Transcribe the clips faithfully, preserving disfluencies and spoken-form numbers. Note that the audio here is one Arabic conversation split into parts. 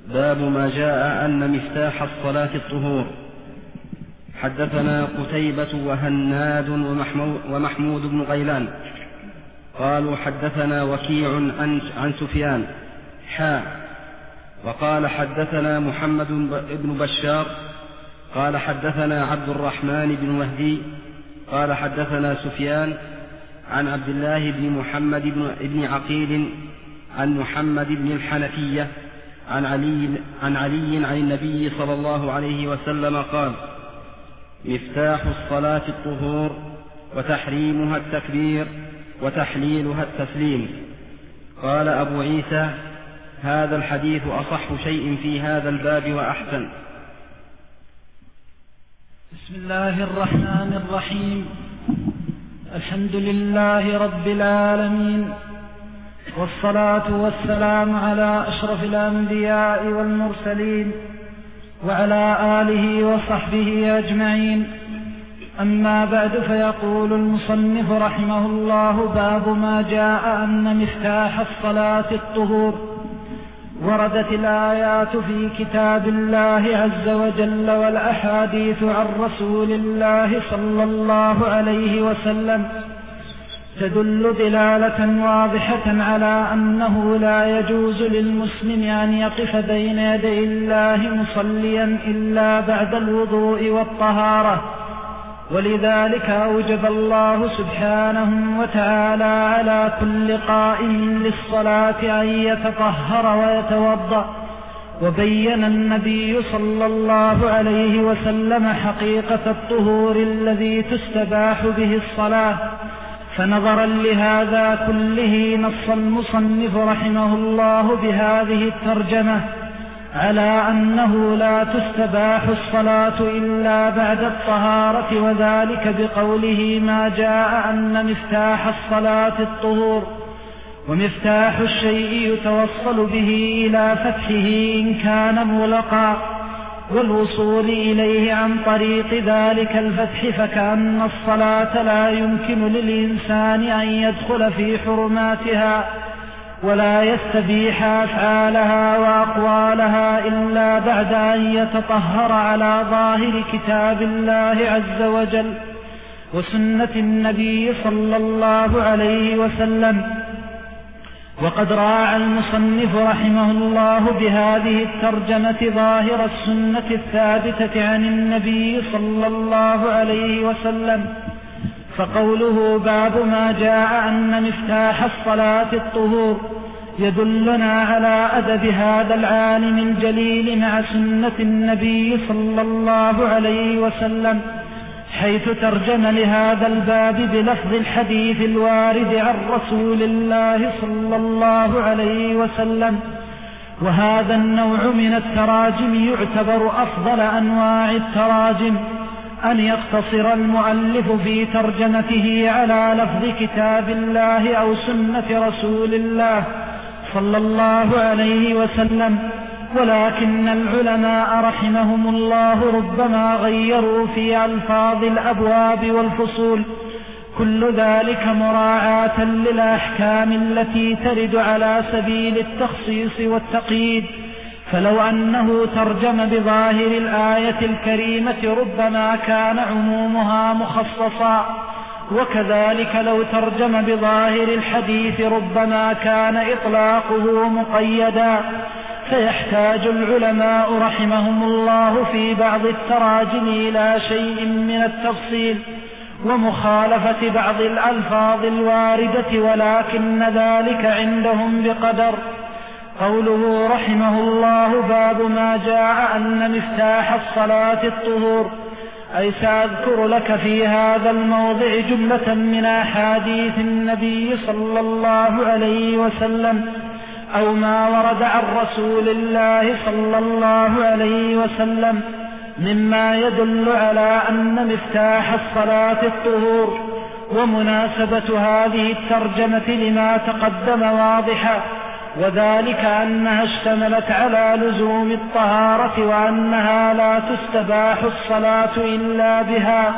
باب ما جاء أن مفتاح الصلاة الطهور. حدثنا قتيبة وهناد ومحمود بن غيلان قالوا حدثنا وكيع عن, عن سفيان حا وقال حدثنا محمد بن بشار قال حدثنا عبد الرحمن بن مهدي قال حدثنا سفيان عن عبد الله بن محمد بن عقيل عن محمد بن الحنفية عن علي, عن علي عن النبي صلى الله عليه وسلم قال: مفتاح الصلاة الطهور وتحريمها التكبير وتحليلها التسليم. قال أبو عيسى: هذا الحديث أصح شيء في هذا الباب وأحسن. بسم الله الرحمن الرحيم. الحمد لله رب العالمين، والصلاة والسلام على أشرف الأنبياء والمرسلين وعلى آله وصحبه أجمعين. أما بعد، فيقول المصنف رحمه الله: باب ما جاء أن مفتاح الصلاة الطهور. وردت الآيات في كتاب الله عز وجل والأحاديث عن رسول الله صلى الله عليه وسلم تدل دلالة واضحة على أنه لا يجوز للمسلم أن يقف بين يدي الله مصليا إلا بعد الوضوء والطهارة، ولذلك أوجب الله سبحانه وتعالى على كل قائم للصلاة أن يتطهر ويتوضأ. وبين النبي صلى الله عليه وسلم حقيقة الطهور الذي تستباح به الصلاة. فنظرا لهذا كله نص المصنف رحمه الله بهذه الترجمة على أنه لا تستباح الصلاة إلا بعد الطهارة، وذلك بقوله: ما جاء أن مفتاح الصلاة الطهور. ومفتاح الشيء يتوصل به إلى فتحه إن كان مغلقا، والوصول إليه عن طريق ذلك الفتح، فكأن الصلاة لا يمكن للإنسان أن يدخل في حرماتها ولا يستبيح أفعالها وأقوالها إلا بعد أن يتطهر على ظاهر كتاب الله عز وجل وسنة النبي صلى الله عليه وسلم. وقد راعى المصنف رحمه الله بهذه الترجمة ظاهر السنة الثابتة عن النبي صلى الله عليه وسلم. فقوله: باب ما جاء أن مفتاح الصلاة الطهور، يدلنا على أدب هذا العالم الجليل مع سنة النبي صلى الله عليه وسلم، حيث ترجم لهذا الباب بلفظ الحديث الوارد عن رسول الله صلى الله عليه وسلم. وهذا النوع من التراجم يعتبر أفضل أنواع التراجم، أن يقتصر المؤلف في ترجمته على لفظ كتاب الله أو سنة رسول الله صلى الله عليه وسلم. ولكن العلماء رحمهم الله ربما غيروا في ألفاظ الأبواب والفصول، كل ذلك مراعاة للأحكام التي ترد على سبيل التخصيص والتقييد. فلو أنه ترجم بظاهر الآية الكريمة ربما كان عمومها مخصصا، وكذلك لو ترجم بظاهر الحديث ربما كان إطلاقه مقيدا. فيحتاج العلماء رحمهم الله في بعض التراجم إلى شيء من التفصيل ومخالفة بعض الألفاظ الواردة، ولكن ذلك عندهم بقدر. قوله رحمه الله: باب ما جاء أن مفتاح الصلاة الطهور، أي سأذكر لك في هذا الموضع جملة من أحاديث النبي صلى الله عليه وسلم أو ما ورد عن رسول الله صلى الله عليه وسلم مما يدل على أن مفتاح الصلاة الطهور. ومناسبة هذه الترجمة لما تقدم واضحة، وذلك أنها اشتملت على لزوم الطهارة وأنها لا تستباح الصلاة إلا بها.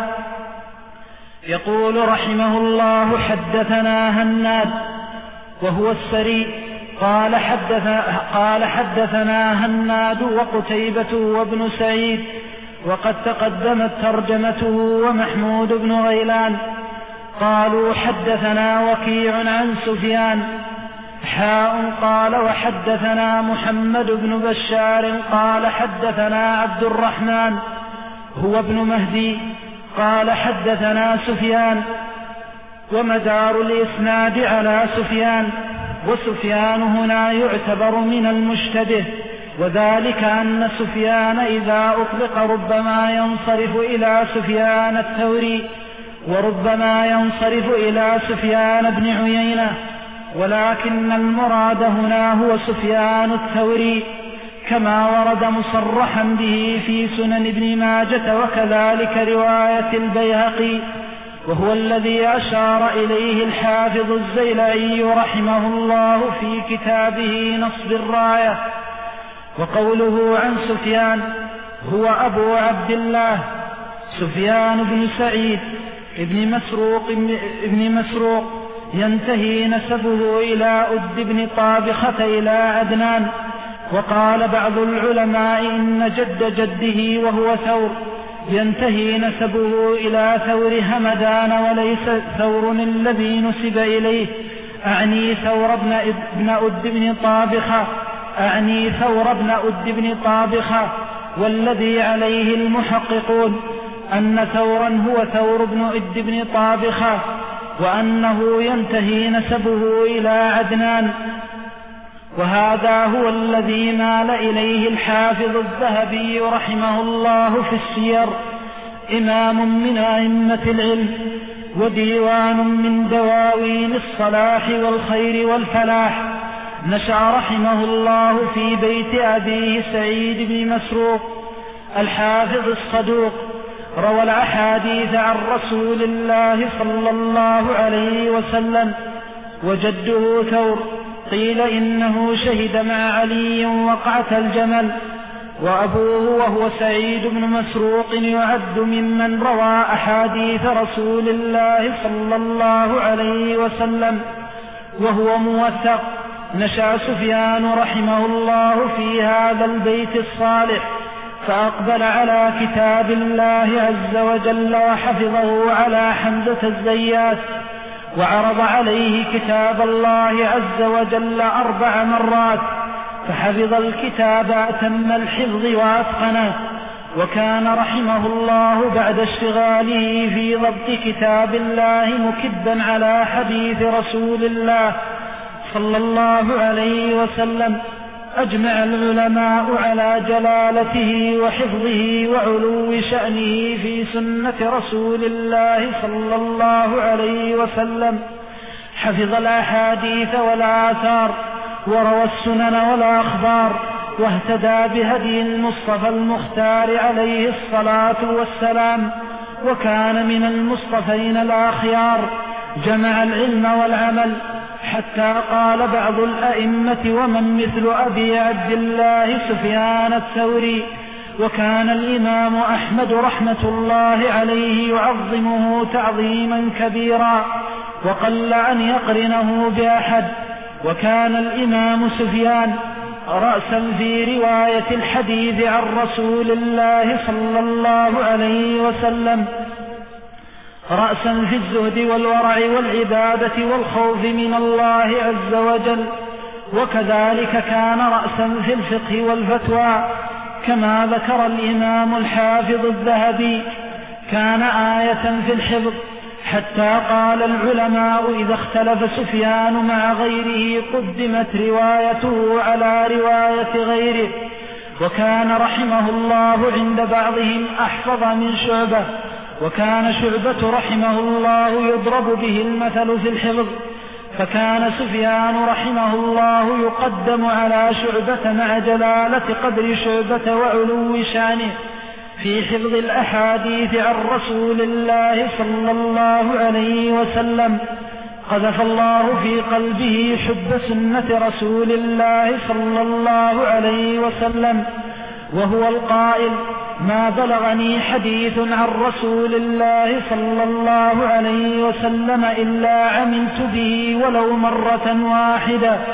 يقول رحمه الله: حدثنا هناد وهو السري قال حدثنا, قال حدثنا هناد وقتيبة وابن سعيد وقد تقدمت ترجمته ومحمود بن غيلان. قالوا حدثنا وكيع عن سفيان حاء قال وحدثنا محمد بن بشار قال حدثنا عبد الرحمن هو ابن مهدي قال حدثنا سفيان. ومدار الإسناد على سفيان، وسفيان هنا يعتبر من المشتبه، وذلك أن سفيان إذا أطلق ربما ينصرف إلى سفيان الثوري وربما ينصرف إلى سفيان بن عيينة، ولكن المراد هنا هو سفيان الثوري كما ورد مصرحا به في سنن ابن ماجة وكذلك رواية البيهقي، وهو الذي أشار إليه الحافظ الزيلعي رحمه الله في كتابه نصب الراية. وقوله عن سفيان هو أبو عبد الله سفيان بن سعيد ابن مسروق, ابن مسروق ينتهي نسبه إلى أد بن طابخة إلى عدنان. وقال بعض العلماء إن جد جده وهو ثور ينتهي نسبه إلى ثور همدان وليس ثور الذي نسب إليه، أعني ثور ابن, ابن أد بن طابخة أعني ثور ابن أد بن طابخة والذي عليه المحققون أن ثورا هو ثور بن أد بن طابخة وأنه ينتهي نسبه إلى عدنان. وهذا هو الذي مال إليه الحافظ الذهبي رحمه الله في السير، إمام من أئمة العلم وديوان من دواوين الصلاح والخير والفلاح. نشأ رحمه الله في بيت أبيه سعيد بن مسروق الحافظ الصدوق، روى الأحاديث عن رسول الله صلى الله عليه وسلم. وجده ثور قيل إنه شهد مع علي وقعة الجمل. وأبوه وهو سعيد بن مسروق يعد ممن روى أحاديث رسول الله صلى الله عليه وسلم وهو موثق. نشأ سفيان رحمه الله في هذا البيت الصالح، فأقبل على كتاب الله عز وجل وحفظه على حمزة الزيات، وعرض عليه كتاب الله عز وجل أربع مرات فحفظ الكتاب أتم الحفظ وأتقنه. وكان رحمه الله بعد اشتغاله في ضبط كتاب الله مكبا على حديث رسول الله صلى الله عليه وسلم. أجمع العلماء على جلالته وحفظه وعلو شأنه في سنة رسول الله صلى الله عليه وسلم. حفظ الأحاديث والآثار وروى السنن والأخبار، واهتدى بهدي المصطفى المختار عليه الصلاة والسلام، وكان من المصطفين الأخيار. جمع العلم والعمل حتى قال بعض الأئمة ومن مثل أبي عبد الله سفيان الثوري. وكان الإمام أحمد رحمة الله عليه يعظمه تعظيما كبيرا وقل أن يقرنه بأحد. وكان الإمام سفيان رأسا في رواية الحديث عن رسول الله صلى الله عليه وسلم، رأسا في الزهد والورع والعبادة والخوف من الله عز وجل. وكذلك كان رأسا في الفقه والفتوى، كما ذكر الإمام الحافظ الذهبي كان آية في الحفظ، حتى قال العلماء إذا اختلف سفيان مع غيره قدمت روايته على رواية غيره. وكان رحمه الله عند بعضهم أحفظ من شعبة، وكان شعبة رحمه الله يضرب به المثل في الحفظ، فكان سفيان رحمه الله يقدم على شعبة مع جلالة قدر شعبة وعلو شانه في حفظ الأحاديث عن رسول الله صلى الله عليه وسلم. قذف الله في قلبه حب سنة رسول الله صلى الله عليه وسلم، وهو القائل: ما بلغني حديث عن رسول الله صلى الله عليه وسلم إلا عملت به ولو مرة واحدة.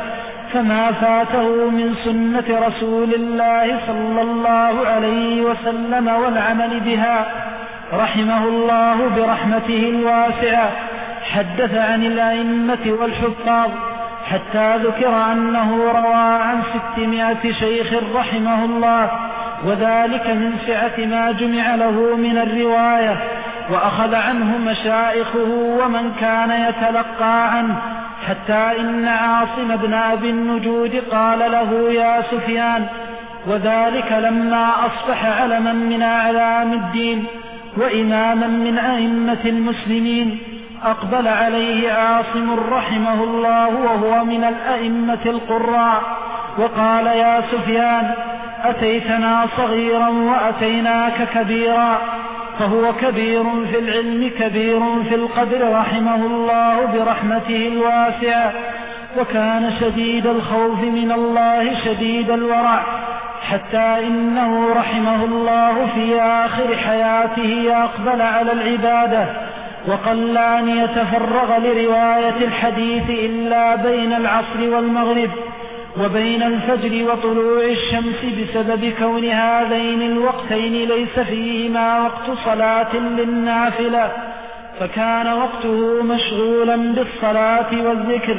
فما فاته من سنة رسول الله صلى الله عليه وسلم والعمل بها رحمه الله برحمته الواسعة. حدث عن الأئمة والحفاظ حتى ذكر أنه روى عن ستمائة شيخ رحمه الله، وذلك من سعة ما جمع له من الرواية، وأخذ عنه مشايخه ومن كان يتلقى عنه، حتى إن عاصم بن أبي النجود قال له يا سفيان، وذلك لما أصبح علما من أعلام الدين وإماما من أئمة المسلمين، أقبل عليه عاصم رحمه الله وهو من الأئمة القراء وقال يا سفيان أتيتنا صغيرا وأتيناك كبيرا، فهو كبير في العلم كبير في القدر رحمه الله برحمته الواسعة، وكان شديد الخوف من الله شديد الورع، حتى إنه رحمه الله في آخر حياته أقبل على العبادة، وقل أن يتفرغ لرواية الحديث إلا بين العصر والمغرب وبين الفجر وطلوع الشمس، بسبب كون هذين الوقتين ليس فيهما وقت صلاة للنافلة، فكان وقته مشغولا بالصلاة والذكر،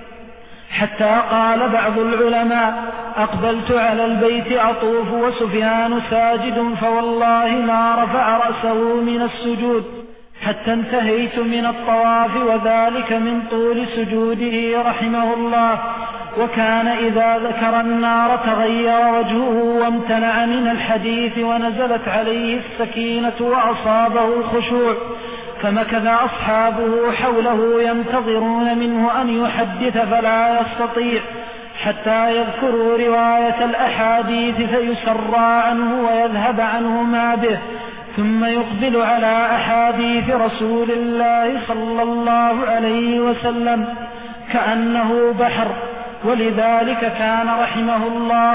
حتى قال بعض العلماء أقبلت على البيت أطوف وسفيان ساجد فوالله ما رفع رأسه من السجود حتى انتهيت من الطواف، وذلك من طول سجوده رحمه الله. وكان إذا ذكر النار تغير وجهه وامتنع من الحديث، ونزلت عليه السكينة وأصابه الخشوع، فمكث أصحابه حوله ينتظرون منه أن يحدث فلا يستطيع، حتى يذكروا رواية الأحاديث فيسرى عنه ويذهب عنه ما به، ثم يقبل على أحاديث رسول الله صلى الله عليه وسلم كأنه بحر. ولذلك كان رحمه الله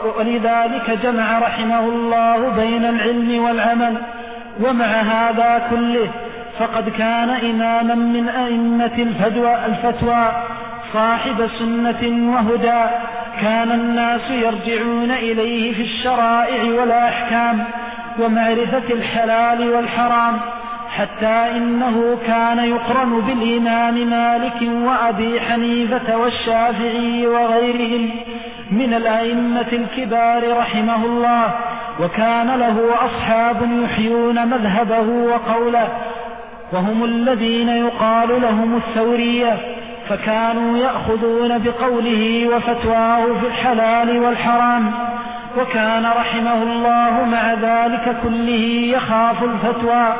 ولذلك جمع رحمه الله بين العلم والعمل. ومع هذا كله فقد كان إماما من أئمة الفتوى صاحب سنة وهدى، كان الناس يرجعون إليه في الشرائع والأحكام ومعرفة الحلال والحرام، حتى إنه كان يقرن بالإمام مالك وأبي حنيفة والشافعي وغيرهم من الأئمة الكبار رحمه الله، وكان له أصحاب يحيون مذهبه وقوله، وهم الذين يقال لهم الثورية، فكانوا يأخذون بقوله وفتواه في الحلال والحرام. وكان رحمه الله مع ذلك كله يخاف الفتوى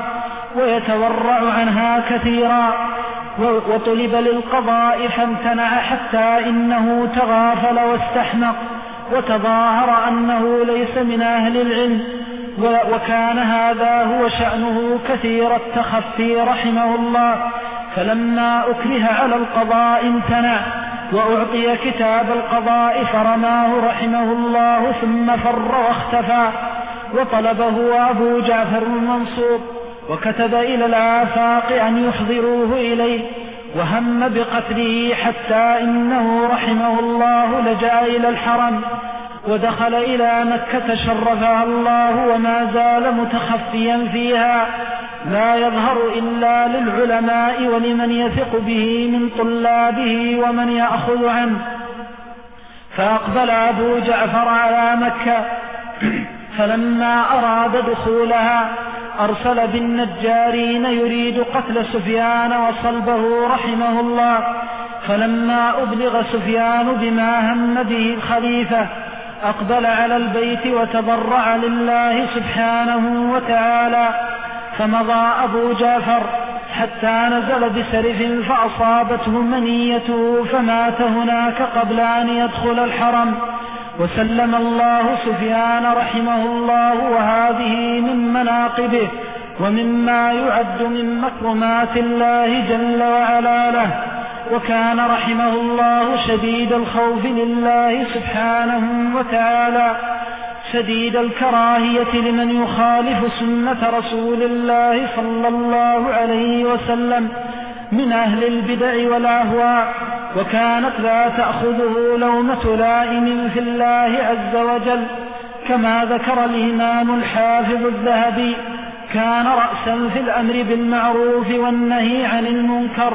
ويتورع عنها كثيرا، وطلب للقضاء فامتنع، حتى إنه تغافل واستحمق وتظاهر أنه ليس من أهل العلم، وكان هذا هو شأنه كثير التخفي رحمه الله. فلما أكره على القضاء امتنع، وأعطي كتاب القضاء فرماه رحمه الله، ثم فر واختفى، وطلبه أبو جعفر المنصور وكتب إلى الآفاق أن يحضروه إليه، وهم بقتله، حتى إنه رحمه الله لجأ إلى الحرم ودخل إلى مكة شرفها الله، وما زال متخفيا فيها لا يظهر إلا للعلماء ولمن يثق به من طلابه ومن يأخذ عنه. فأقبل أبو جعفر على مكة، فلما أراد دخولها أرسل بالنجارين يريد قتل سفيان وصلبه رحمه الله. فلما أبلغ سفيان بما هم به الخليفة أقبل على البيت وتضرع لله سبحانه وتعالى، فمضى أبو جعفر حتى نزل بسرف فأصابته منيته فمات هناك قبل أن يدخل الحرم، وسلم الله سفيان رحمه الله. وهذه من مناقبه ومما يعد من مكرمات الله جل وعلا له. وكان رحمه الله شديد الخوف لله سبحانه وتعالى، شديد الكراهية لمن يخالف سنة رسول الله صلى الله عليه وسلم من أهل البدع والأهواء، وكانت لا تأخذه لومة لائم في الله عز وجل، كما ذكر الإمام الحافظ الذهبي: كان رأسا في الأمر بالمعروف والنهي عن المنكر.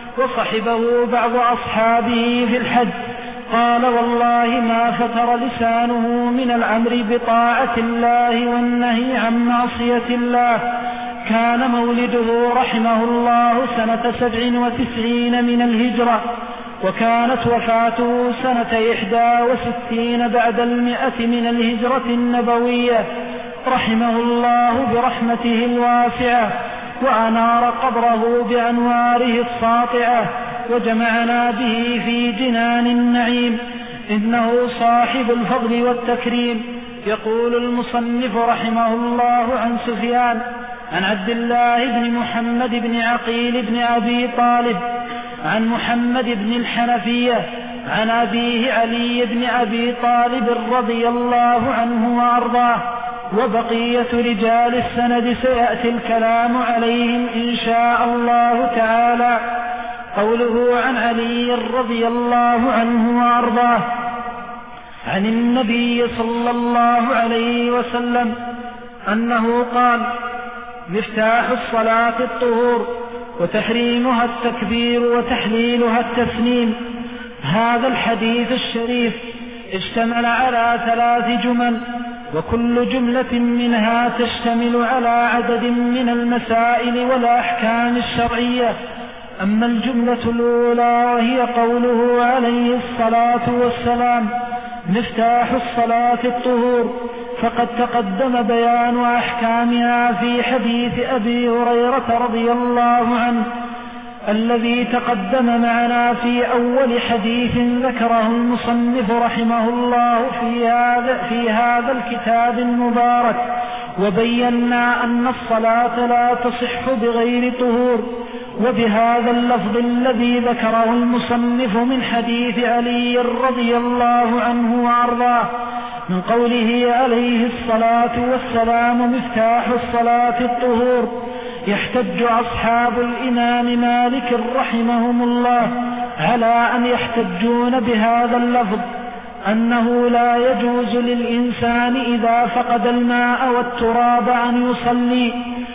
وصحبه بعض أصحابه في الحج قال: والله ما فتر لسانه من الأمر بطاعة الله والنهي عن معصية الله. كان مولده رحمه الله سنة سبع وتسعين من الهجرة، وكانت وفاته سنة إحدى وستين بعد المئة من الهجرة النبوية، رحمه الله برحمته الواسعة، وأنار قبره بأنواره الساطعة، وجمعنا به في جنان النعيم، إنه صاحب الفضل والتكريم. يقول المصنف رحمه الله عن سفيان عن عبد الله بن محمد بن عقيل بن أبي طالب عن محمد بن الحنفية عن أبيه علي بن أبي طالب رضي الله عنه وأرضاه. وبقية رجال السند سيأتي الكلام عليهم إن شاء الله تعالى. قوله عن علي رضي الله عنه وأرضاه عن النبي صلى الله عليه وسلم أنه قال: مفتاح الصلاة الطهور، وتحريمها التكبير، وتحليلها التسليم. هذا الحديث الشريف اشتمل على ثلاث جمل، وكل جملة منها تشتمل على عدد من المسائل والأحكام الشرعية. أما الجملة الأولى وهي قوله عليه الصلاة والسلام: مفتاح الصلاة الطهور، فقد تقدم بيان أحكامها في حديث أبي هريرة رضي الله عنه الذي تقدم معنا في أول حديث ذكره المصنف رحمه الله في هذا, في هذا الكتاب المبارك. وبينا أن الصلاة لا تصح بغير طهور. وبهذا اللفظ الذي ذكره المصنف من حديث علي رضي الله عنه وأرضاه من قوله عليه الصلاة والسلام: مفتاح الصلاة الطهور، يحتج أصحاب الإمام مالك رحمهم الله على أن يحتجون بهذا اللفظ أنه لا يجوز للإنسان إذا فقد الماء والتراب أن يصلي،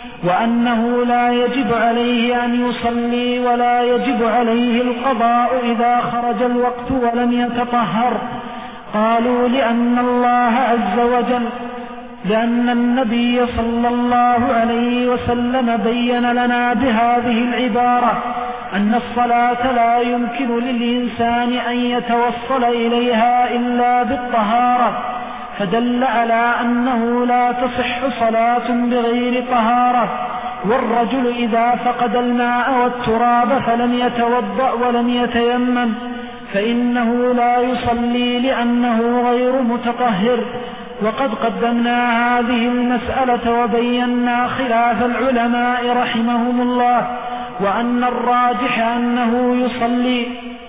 وأنه لا يجب عليه أن يصلي ولا يجب عليه القضاء إذا خرج الوقت ولم يتطهر. قالوا: لأن الله عز وجل لأن النبي صلى الله عليه وسلم بين لنا بهذه العبارة أن الصلاة لا يمكن للإنسان أن يتوصل إليها إلا بالطهارة، فدل على أنه لا تصح صلاة بغير طهارة. والرجل إذا فقد الماء والتراب فلم يتوضأ ولم يتيمم فإنه لا يصلي لأنه غير متطهر. وقد قدمنا هذه المسألة وبينا خلاف العلماء رحمهم الله، وأن الراجح أنه يصلي.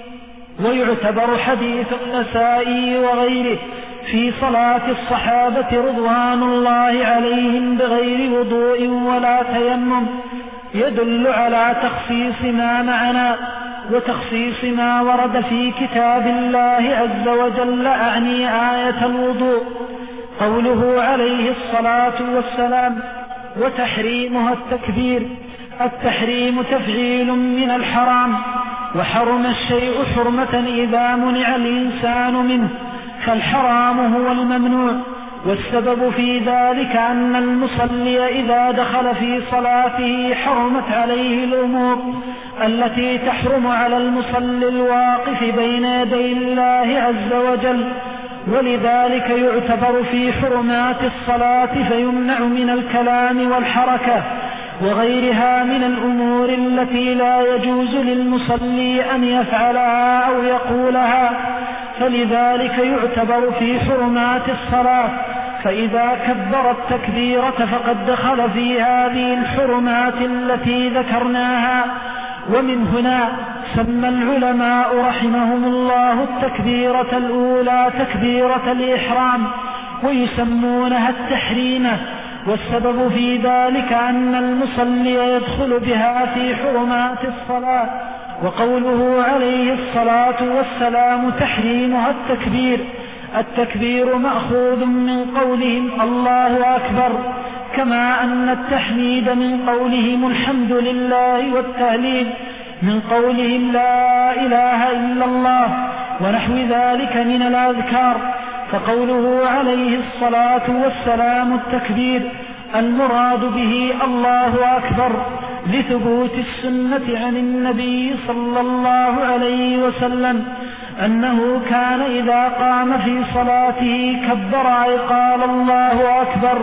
ويعتبر حديث النسائي وغيره في صلاة الصحابة رضوان الله عليهم بغير وضوء ولا تيمم يدل على تخصيص ما معنا وتخصيص ما ورد في كتاب الله عز وجل، أعني آية الوضوء. قوله عليه الصلاة والسلام: وتحريمها التكبير، التحريم تفعيل من الحرام، وحرم الشيء حرمة إذا منع الإنسان منه، فالحرام هو الممنوع. والسبب في ذلك أن المصلي إذا دخل في صلاته حرمت عليه الأمور التي تحرم على المصلي الواقف بين يدي الله عز وجل، ولذلك يعتبر في حرمات الصلاة فيمنع من الكلام والحركة وغيرها من الأمور التي لا يجوز للمصلي أن يفعلها أو يقولها، فلذلك يعتبر في حرمات الصلاة. فإذا كبر التكبيرة فقد دخل في هذه الحرمات التي ذكرناها. ومن هنا سمى العلماء رحمهم الله التكبيرة الأولى تكبيرة الإحرام، ويسمونها التحريمة. والسبب في ذلك أن المصلي يدخل بها في حرمات الصلاة، وقوله عليه الصلاة والسلام تحريمها التكبير. التكبير مأخوذ من قولهم الله أكبر، كما أن التحميد من قولهم الحمد لله، والتهليل من قولهم لا إله إلا الله ونحو ذلك من الأذكار. فقوله عليه الصلاة والسلام التكبير المراد به الله أكبر لثبوت السنة عن النبي صلى الله عليه وسلم أنه كان إذا قام في صلاته كبر أي قال الله أكبر.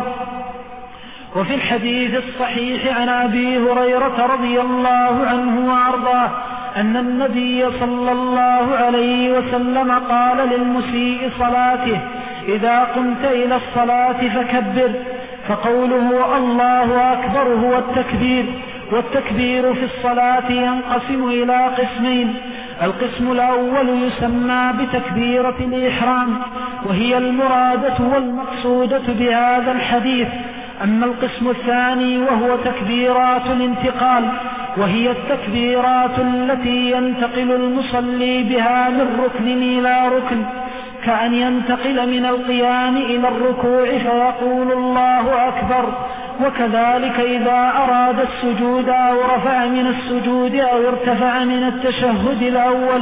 وفي الحديث الصحيح عن أبي هريرة رضي الله عنه وأرضاه أن النبي صلى الله عليه وسلم قال للمسيء صلاته إذا قمت إلى الصلاة فكبر. فقوله الله أكبر هو التكبير. والتكبير في الصلاة ينقسم إلى قسمين: القسم الأول يسمى بتكبيرة الإحرام، وهي المرادة والمقصودة بهذا الحديث. أما القسم الثاني وهو تكبيرات الانتقال، وهي التكبيرات التي ينتقل المصلي بها من ركن إلى ركن، كأن ينتقل من القيام إلى الركوع فيقول الله أكبر، وكذلك إذا أراد السجود أو رفع من السجود أو ارتفع من التشهد الأول.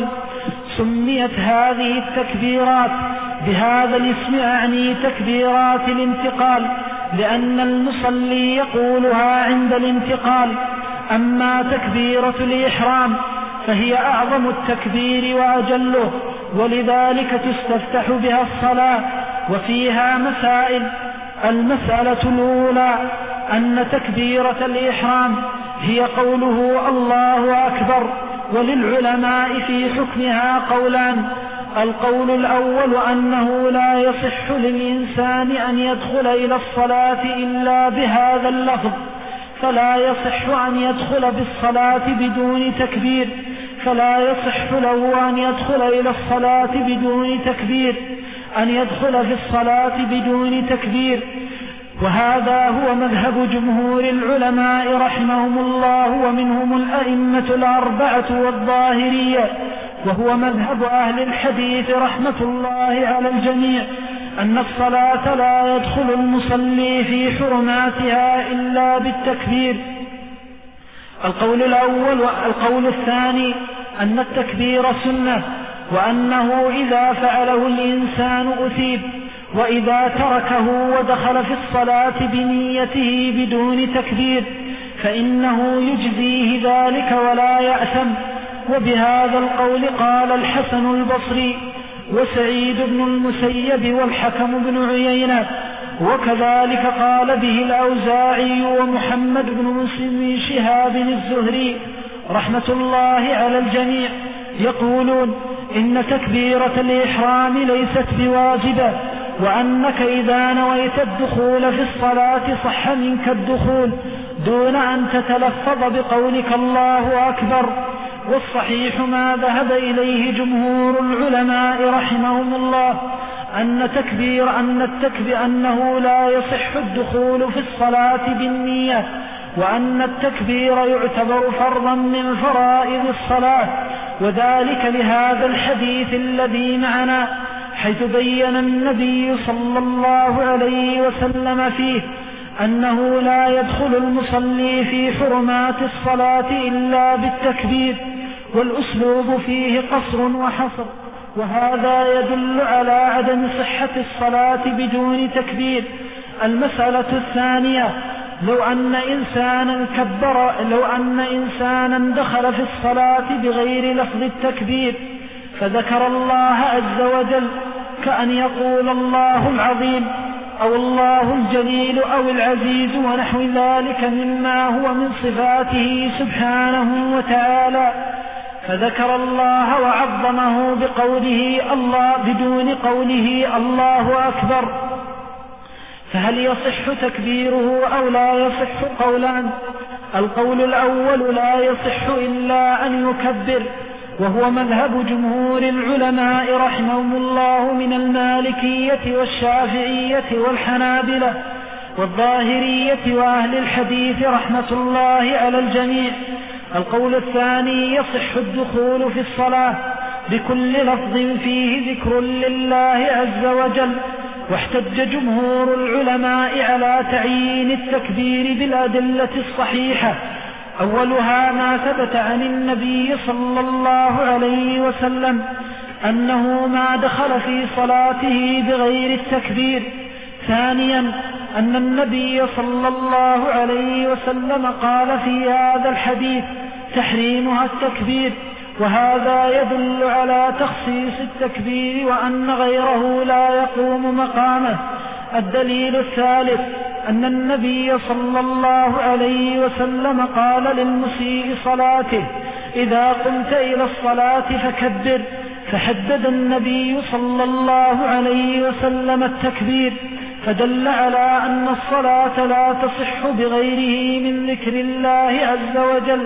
سميت هذه التكبيرات بهذا الاسم، أعني تكبيرات الانتقال، لأن المصلي يقولها عند الانتقال. أما تكبيرة الإحرام فهي أعظم التكبير وأجله، ولذلك تستفتح بها الصلاة، وفيها مسائل. المسألة الأولى أن تكبيرة الإحرام هي قوله الله أكبر، وللعلماء في حكمها قولان: القول الأول أنه لا يصح للإنسان أن يدخل إلى الصلاة إلا بهذا اللفظ، فلا يصح أن يدخل بالصلاة بدون تكبير فلا يصح له أن يدخل إلى الصلاة بدون تكبير أن يدخل في الصلاة بدون تكبير وهذا هو مذهب جمهور العلماء رحمهم الله، ومنهم الأئمة الأربعة والظاهرية، وهو مذهب أهل الحديث رحمة الله على الجميع، أن الصلاة لا يدخل المصلي في حرماتها إلا بالتكبير. القول الأول. والقول الثاني أن التكبير سنة، وأنه إذا فعله الإنسان أثيب، وإذا تركه ودخل في الصلاة بنيته بدون تكبير فإنه يجزيه ذلك ولا يأثم. وبهذا القول قال الحسن البصري وسعيد بن المسيب والحكم بن عيينة، وكذلك قال به الأوزاعي ومحمد بن مسلم شهاب الزهري رحمة الله على الجميع، يقولون إن تكبيرة الإحرام ليست بواجبة، وأنك إذا نويت الدخول في الصلاة صح منك الدخول دون أن تتلفظ بقولك الله أكبر. والصحيح ما ذهب إليه جمهور العلماء رحمهم الله أن تكبير أن التكبير أنه لا يصح الدخول في الصلاة بالنية، وأن التكبير يعتبر فرضا من فرائض الصلاة، وذلك لهذا الحديث الذي معنا، حيث بين النبي صلى الله عليه وسلم فيه أنه لا يدخل المصلي في حرمات الصلاة إلا بالتكبير، والأسلوب فيه قصر وحصر، وهذا يدل على عدم صحة الصلاة بدون تكبير. المسألة الثانية: لو أن إنسانا كبر لو أن إنسانا دخل في الصلاة بغير لفظ التكبير فذكر الله عز وجل، كأن يقول الله العظيم أو الله الجليل أو العزيز ونحو ذلك مما هو من صفاته سبحانه وتعالى، فذكر الله وعظمه بقوله الله بدون قوله الله أكبر، فهل يصح تكبيره أو لا يصح؟ قولان: القول الأول لا يصح إلا أن يكبر، وهو مذهب جمهور العلماء رحمهم الله من المالكية والشافعية والحنابلة والظاهرية وأهل الحديث رحمة الله على الجميع. القول الثاني: يصح الدخول في الصلاة بكل لفظ فيه ذكر لله عز وجل. واحتج جمهور العلماء على تعيين التكبير بالأدلة الصحيحة. أولها ما ثبت عن النبي صلى الله عليه وسلم أنه ما دخل في صلاته بغير التكبير. ثانيا أن النبي صلى الله عليه وسلم قال في هذا الحديث تحريمها التكبير، وهذا يدل على تخصيص التكبير وأن غيره لا يقوم مقامه. الدليل الثالث أن النبي صلى الله عليه وسلم قال للمسيء صلاته: إذا قمت إلى الصلاة فكبر. فحدد النبي صلى الله عليه وسلم التكبير، فدل على أن الصلاة لا تصح بغيره من ذكر الله عز وجل.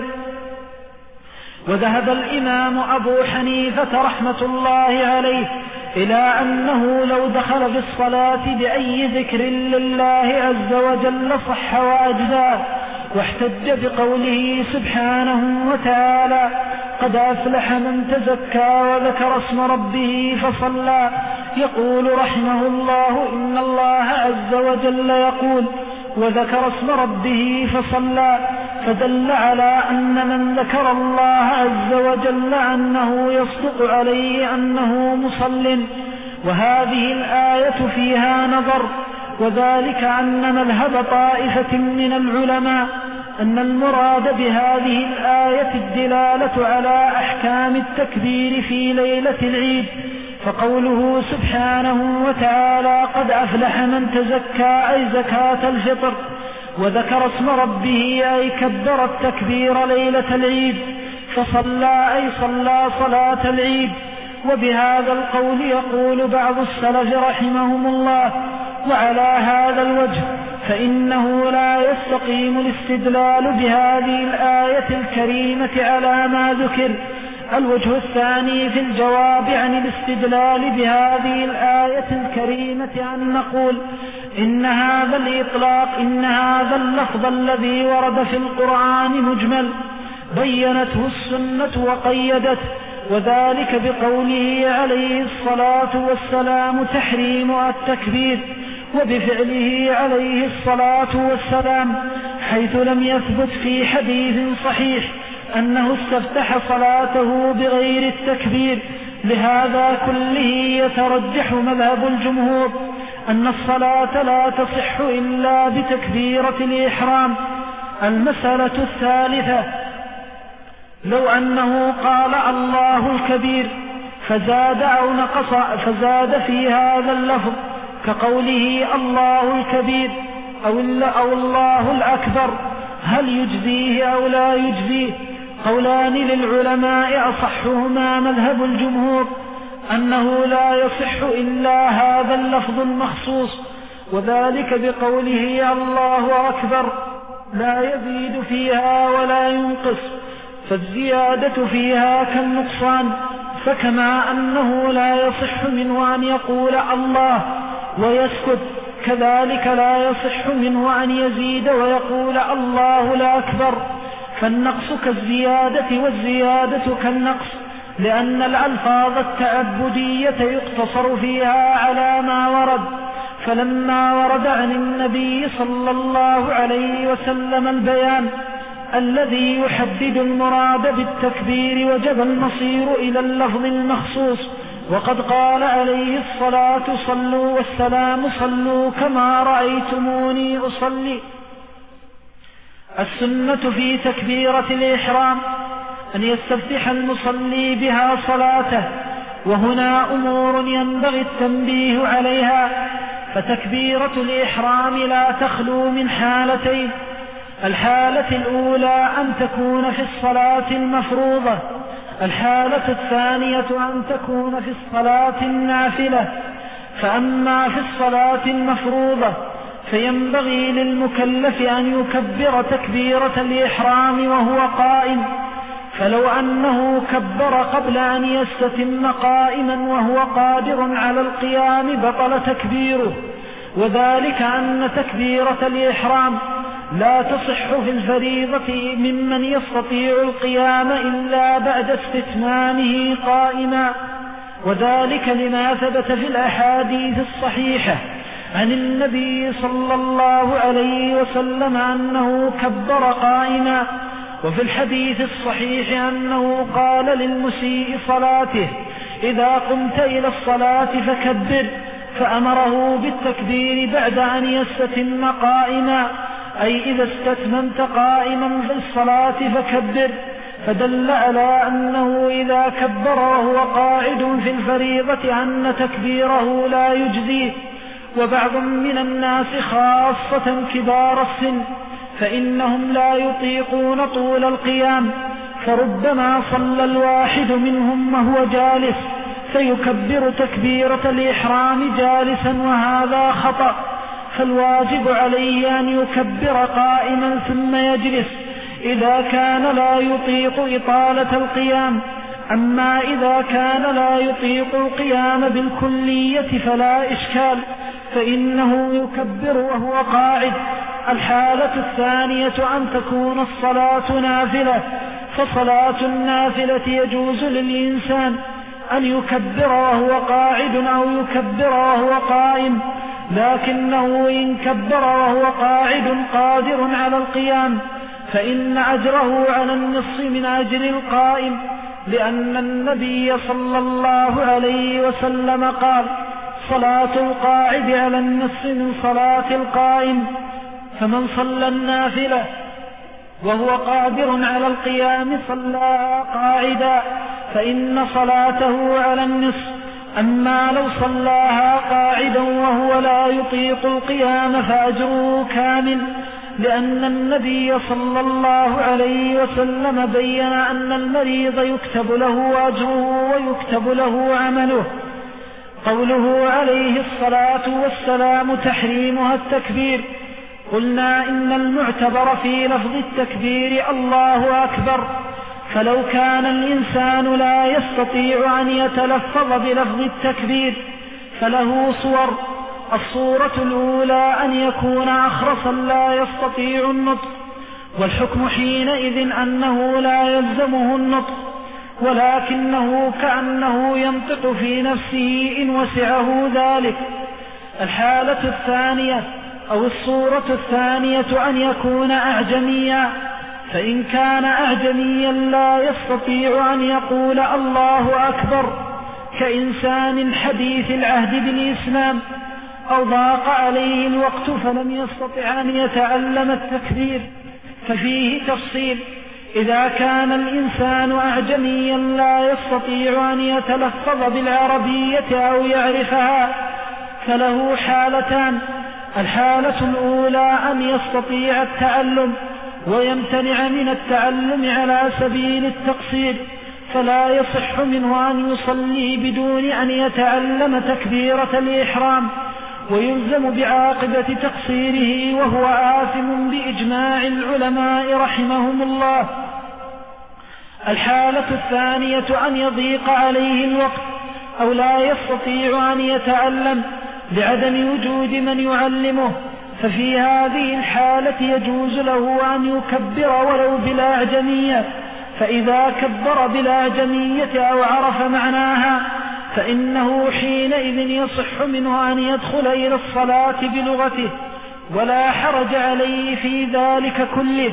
وذهب الإمام أبو حنيفة رحمة الله عليه إلى أنه لو دخل في الصلاة بأي ذكر لله عز وجل صح وأجزى. واحتج بقوله سبحانه وتعالى: قد أفلح من تزكى وذكر اسم ربه فصلى. يقول رحمه الله: إن الله عز وجل يقول: وذكر اسم ربه فصلى، فدل على أن من ذكر الله عز وجل أنه يصدق عليه أنه مصل. وهذه الآية فيها نظر، وذلك أن مذهب طائفة من العلماء أن المراد بهذه الآية الدلالة على أحكام التكبير في ليلة العيد. فقوله سبحانه وتعالى: قد أفلح من تزكى أي زكاة الفطر، وذكر اسم ربه أي كبر التكبير ليلة العيد، فصلى أي صلى صلاة العيد. وبهذا القول يقول بعض السلف رحمهم الله: وعلى هذا الوجه فإنه لا يستقيم الاستدلال بهذه الآية الكريمة على ما ذكر. الوجه الثاني في الجواب عن الاستدلال بهذه الآية الكريمة أن نقول إن هذا الإطلاق إن هذا اللفظ الذي ورد في القرآن مجمل بينته السنة وقيدته، وذلك بقوله عليه الصلاة والسلام تحريم التكبير، وبفعله عليه الصلاة والسلام، حيث لم يثبت في حديث صحيح أنه استفتح صلاته بغير التكبير. لهذا كله يترجح مذهب الجمهور أن الصلاة لا تصح إلا بتكبيرة الإحرام. المسألة الثالثة: لو أنه قال الله الكبير فزاد أو نقص فزاد في هذا اللفظ كقوله الله الكبير أو الله الأكبر، هل يجزيه أو لا يجزيه؟ قولان للعلماء، أصحهما مذهب الجمهور أنه لا يصح إلا هذا اللفظ المخصوص، وذلك بقوله الله أكبر لا يزيد فيها ولا ينقص، فالزيادة فيها كالنقصان. فكما أنه لا يصح منه أن يقول الله ويسكت، كذلك لا يصح منه أن يزيد ويقول الله لا أكبر. فالنقص كالزيادة والزيادة كالنقص، لأن الألفاظ التعبدية يقتصر فيها على ما ورد. فلما ورد عن النبي صلى الله عليه وسلم البيان الذي يحدد المراد بالتكبير، وجب المصير إلى اللفظ المخصوص. وقد قال عليه الصلاة صلوا والسلام صلوا كما رأيتموني أصلي. السنة في تكبيرة الإحرام أن يستفتح المصلي بها صلاته، وهنا أمور ينبغي التنبيه عليها. فتكبيرة الإحرام لا تخلو من حالتين: الحالة الأولى أن تكون في الصلاة المفروضة، الحالة الثانية أن تكون في الصلاة النافلة. فأما في الصلاة المفروضة فينبغي للمكلف أن يكبر تكبيرة الإحرام وهو قائم، فلو أنه كبر قبل أن يستتم قائما وهو قادر على القيام بطل تكبيره. وذلك أن تكبيرة الإحرام لا تصح في الفريضة ممن يستطيع القيام إلا بعد استتمامه قائما، وذلك لما ثبت في الأحاديث الصحيحة عن النبي صلى الله عليه وسلم أنه كبر قائما، وفي الحديث الصحيح أنه قال للمسيء صلاته: إذا قمت إلى الصلاة فكبر، فأمره بالتكبير بعد أن يستتم قائما، أي إذا استتممت قائما في الصلاة فكبر، فدل على أنه إذا كبر وهو قاعد في الفريضة أن تكبيره لا يجزيه. وبعض من الناس خاصة كبار السن فإنهم لا يطيقون طول القيام، فربما صلى الواحد منهم وهو جالس فيكبر تكبيرة الإحرام جالسا، وهذا خطأ، فالواجب عليه أن يكبر قائما ثم يجلس إذا كان لا يطيق إطالة القيام. أما إذا كان لا يطيق القيام بالكلية فلا إشكال، فإنه يكبر وهو قاعد. الحالة الثانية أن تكون الصلاة نافلة، فصلاة النافلة يجوز للإنسان أن يكبر وهو قاعد أو يكبر وهو قائم، لكنه إن كبر وهو قاعد قادر على القيام فإن أجره على النصف من أجر القائم، لأن النبي صلى الله عليه وسلم قال: صلاة القاعد على النصف من صلاة القائم، فمن صلى النافلة وهو قادر على القيام صلى قاعدا فإن صلاته على النصف. أما لو صلاها قاعدا وهو لا يطيق القيام فأجره كامل، لأن النبي صلى الله عليه وسلم بين أن المريض يكتب له أجره ويكتب له عمله. قوله عليه الصلاة والسلام تحريمها التكبير، قلنا إن المعتبر في لفظ التكبير الله أكبر، فلو كان الإنسان لا يستطيع أن يتلفظ بلفظ التكبير فله صور. الصورة الأولى أن يكون أخرسا لا يستطيع النطق، والحكم حينئذ أنه لا يلزمه النطق، ولكنه كأنه ينطق في نفسه إن وسعه ذلك. الحالة الثانية أو الصورة الثانية أن يكون أعجميا، فإن كان أعجميا لا يستطيع أن يقول الله أكبر كإنسان حديث العهد بالإسلام، أو ضاق عليه الوقت فلم يستطع أن يتعلم التكبير، ففيه تفصيل. إذا كان الإنسان أعجميا لا يستطيع أن يتلفظ بالعربية أو يعرفها فله حالتان: الحالة الأولى أن يستطيع التعلم ويمتنع من التعلم على سبيل التقصير، فلا يصح منه أن يصلي بدون أن يتعلم تكبيرة الإحرام، ويلزم بعاقبة تقصيره وهو آثم بإجماع العلماء رحمهم الله. الحالة الثانية أن يضيق عليه الوقت أو لا يستطيع أن يتعلم لعدم وجود من يعلمه، ففي هذه الحالة يجوز له أن يكبر ولو بالأعجمية، فإذا كبر بالأعجمية أو عرف معناها فإنه حينئذ يصح منه أن يدخل إلى الصلاة بلغته، ولا حرج عليه في ذلك كله.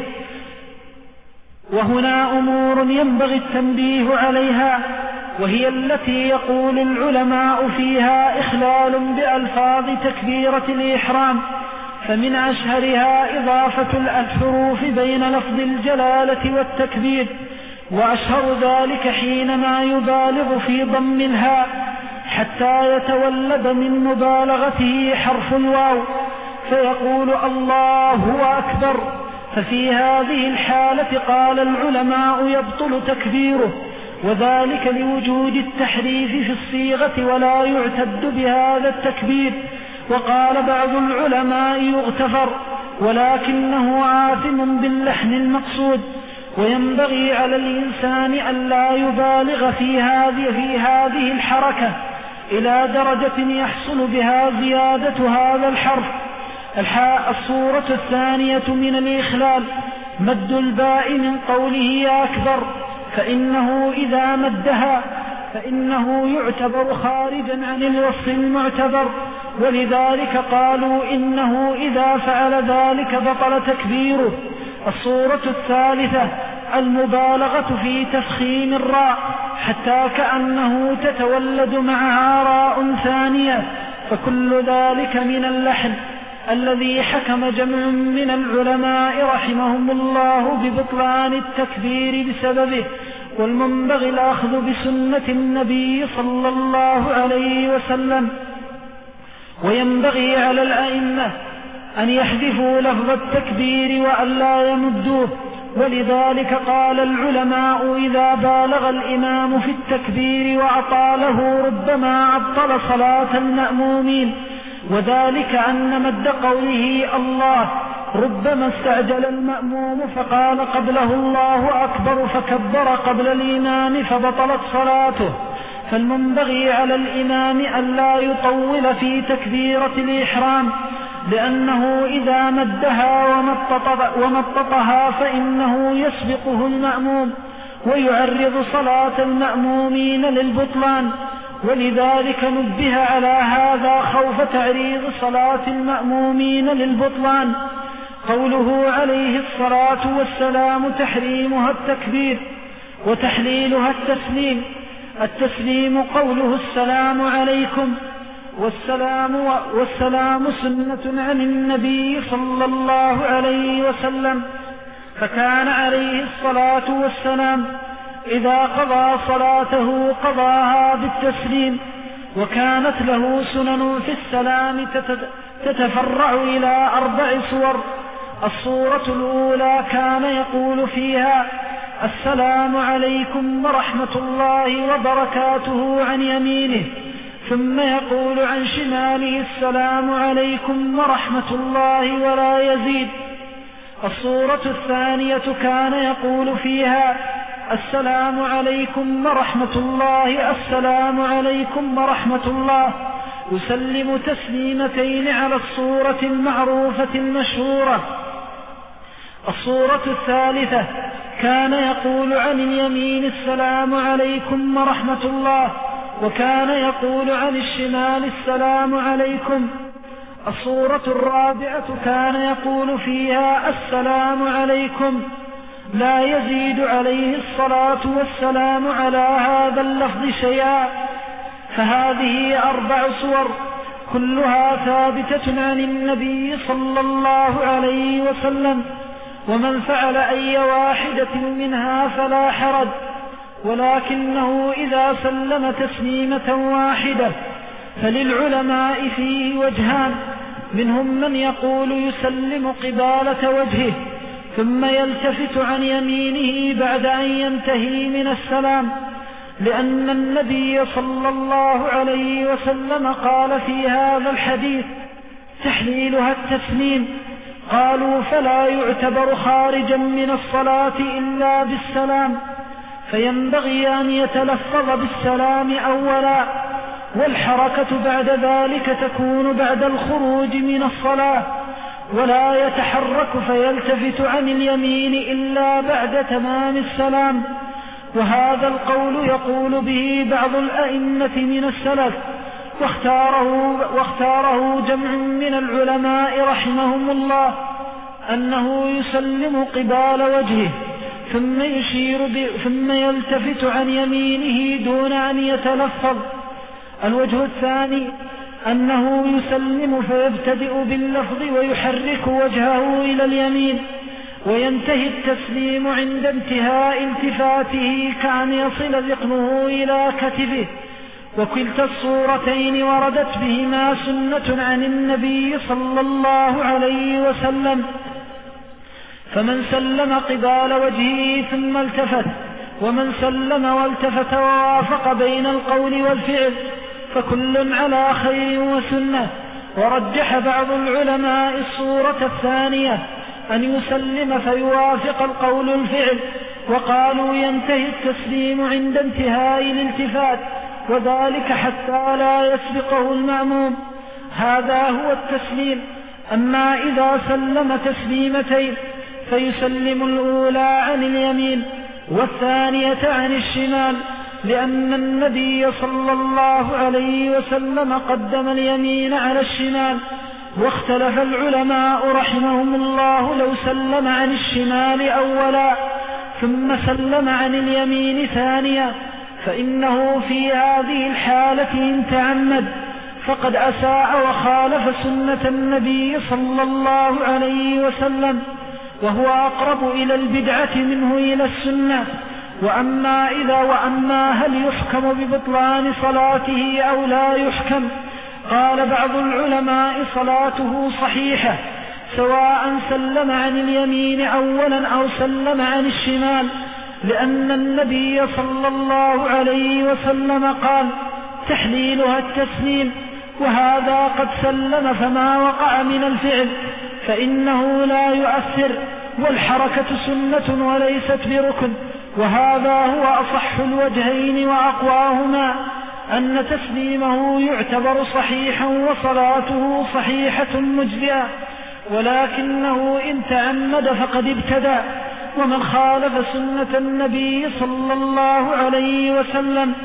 وهنا أمور ينبغي التنبيه عليها، وهي التي يقول العلماء فيها إخلال بألفاظ تكبيرة الإحرام، فمن أشهرها إضافة الحروف بين لفظ الجلالة والتكبير، وأشهر ذلك حينما يبالغ في ضم الهاء حتى يتولد من مبالغته حرف الواو فيقول الله أكبر، ففي هذه الحالة قال العلماء يبطل تكبيره، وذلك لوجود التحريف في الصيغة ولا يعتد بهذا التكبير. وقال بعض العلماء يغتفر، ولكنه آثم باللحن المقصود، وينبغي على الإنسان أن لا يبالغ في هذه, في هذه الحركة إلى درجة يحصل بها زيادة هذا الحرف. الحاء الصورة الثانية من الإخلال مد الباء من قوله أكبر، فإنه إذا مدها فإنه يعتبر خارجا عن الوصف المعتبر، ولذلك قالوا إنه إذا فعل ذلك بطل تكبيره. الصورة الثالثة المبالغة في تفخيم الراء حتى كأنه تتولد معها راء ثانية، فكل ذلك من اللحن الذي حكم جمع من العلماء رحمهم الله ببطلان التكبير بسببه، والمنبغي الأخذ بسنة النبي صلى الله عليه وسلم. وينبغي على الأئمة أن يحذفوا لفظ التكبير وأن لا يمدوه، ولذلك قال العلماء إذا بالغ الإمام في التكبير وأطاله ربما عطل صلاة المأمومين، وذلك أن مد قوله الله ربما استعجل المأموم فقال قبله الله أكبر فكبر قبل الإمام فبطلت صلاته، فالمنبغي على الإمام أن لا يطول في تكبيرة الإحرام، لأنه إذا مدها ومططها فإنه يسبقه المأموم ويعرض صلاة المأمومين للبطلان، ولذلك نبه على هذا خوف تعريض صلاة المأمومين للبطلان. قوله عليه الصلاة والسلام تحريمها التكبير وتحليلها التسليم. التسليم قوله السلام عليكم، والسلام, والسلام سنة عن النبي صلى الله عليه وسلم، فكان عليه الصلاة والسلام إذا قضى صلاته قضاها بالتسليم، وكانت له سنن في السلام تتفرع إلى أربع صور. الصورة الأولى كان يقول فيها السلام عليكم ورحمة الله وبركاته عن يمينه، ثم يقول عن شماله السلام عليكم ورحمة الله ولا يزيد. الصورة الثانية كان يقول فيها السلام عليكم ورحمة الله السلام عليكم ورحمة الله، يسلم تسليمتين على الصورة المعروفة المشهورة. الصورة الثالثة كان يقول عن اليمين السلام عليكم ورحمة الله، وكان يقول عن الشمال السلام عليكم. الصورة الرابعة كان يقول فيها السلام عليكم، لا يزيد عليه الصلاة والسلام على هذا اللفظ شيئا. فهذه أربع صور كلها ثابتة عن النبي صلى الله عليه وسلم، ومن فعل أي واحدة منها فلا حرج، ولكنه إذا سلم تسليمة واحدة فللعلماء فيه وجهان، منهم من يقول يسلم قبالة وجهه ثم يلتفت عن يمينه بعد أن ينتهي من السلام، لأن النبي صلى الله عليه وسلم قال في هذا الحديث تحليلها التسليم. قالوا فلا يعتبر خارجا من الصلاة إلا بالسلام، فينبغي أن يتلفظ بالسلام أولا، والحركة بعد ذلك تكون بعد الخروج من الصلاة، ولا يتحرك فيلتفت عن اليمين إلا بعد تمام السلام. وهذا القول يقول به بعض الأئمة من السلف، واختاره, واختاره جمع من العلماء رحمهم الله أنه يسلم قبال وجهه ثم يشير ثم يلتفت عن يمينه دون أن يتلفظ. الوجه الثاني أنه يسلم فيبتدئ باللفظ ويحرك وجهه إلى اليمين، وينتهي التسليم عند انتهاء التفاته كأن يصل ذقنه إلى كتفه. وكلتا الصورتين وردت بهما سنة عن النبي صلى الله عليه وسلم، فمن سلم قبال وجهه ثم التفت، ومن سلم والتفت ووافق بين القول والفعل، فكل على خير وسنة. ورجح بعض العلماء الصورة الثانية أن يسلم فيوافق القول الفعل، وقالوا ينتهي التسليم عند انتهاء الالتفات، وذلك حتى لا يسبقه المأموم. هذا هو التسليم أما إذا سلم تسليمتين فيسلم الأولى عن اليمين والثانية عن الشمال، لأن النبي صلى الله عليه وسلم قدم اليمين على الشمال. واختلف العلماء رحمهم الله لو سلم عن الشمال أولا ثم سلم عن اليمين ثانيا فإنه في هذه الحالة إن تعمد فقد أساء وخالف سنة النبي صلى الله عليه وسلم، وهو أقرب إلى البدعة منه إلى السنة. وأما إذا وأما هل يحكم ببطلان صلاته أو لا يحكم؟ قال بعض العلماء صلاته صحيحة سواء سلم عن اليمين أولا أو سلم عن الشمال، لأن النبي صلى الله عليه وسلم قال تحليلها التسليم، وهذا قد سلم فما وقع من الفعل فإنه لا يؤثر، والحركة سنة وليست بركن. وهذا هو أصح الوجهين وأقواهما، أن تسليمه يعتبر صحيحا وصلاته صحيحة مجزئة، ولكنه إن تعمد فقد ابتدع. ومن خالف سنة النبي صلى الله عليه وسلم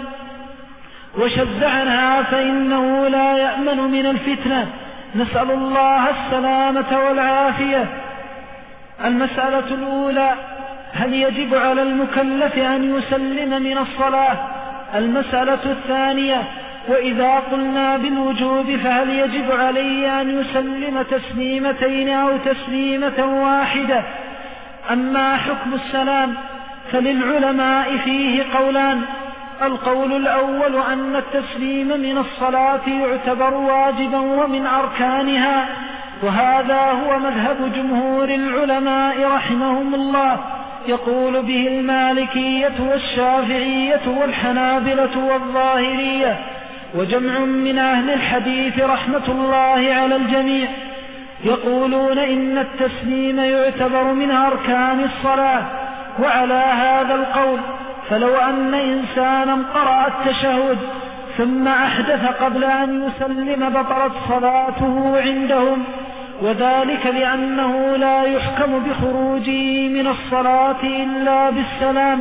وشذ عنها فإنه لا يأمن من الفتنة. نسأل الله السلامة والعافية. المسألة الأولى: هل يجب على المكلف أن يسلم من الصلاة؟ المسألة الثانية: وإذا قلنا بالوجوب فهل يجب عليه أن يسلم تسليمتين أو تسليمة واحدة؟ أما حكم السلام فللعلماء فيه قولان: القول الأول أن التسليم من الصلاة يعتبر واجبا ومن أركانها، وهذا هو مذهب جمهور العلماء رحمهم الله، يقول به المالكية والشافعية والحنابلة والظاهرية وجمع من أهل الحديث رحمة الله على الجميع، يقولون إن التسليم يعتبر من أركان الصلاة. وعلى هذا القول فلو أن إنسانا قرأ التشهد ثم أحدث قبل أن يسلم بطلت صلاته عندهم، وذلك لأنه لا يحكم بخروجه من الصلاة إلا بالسلام،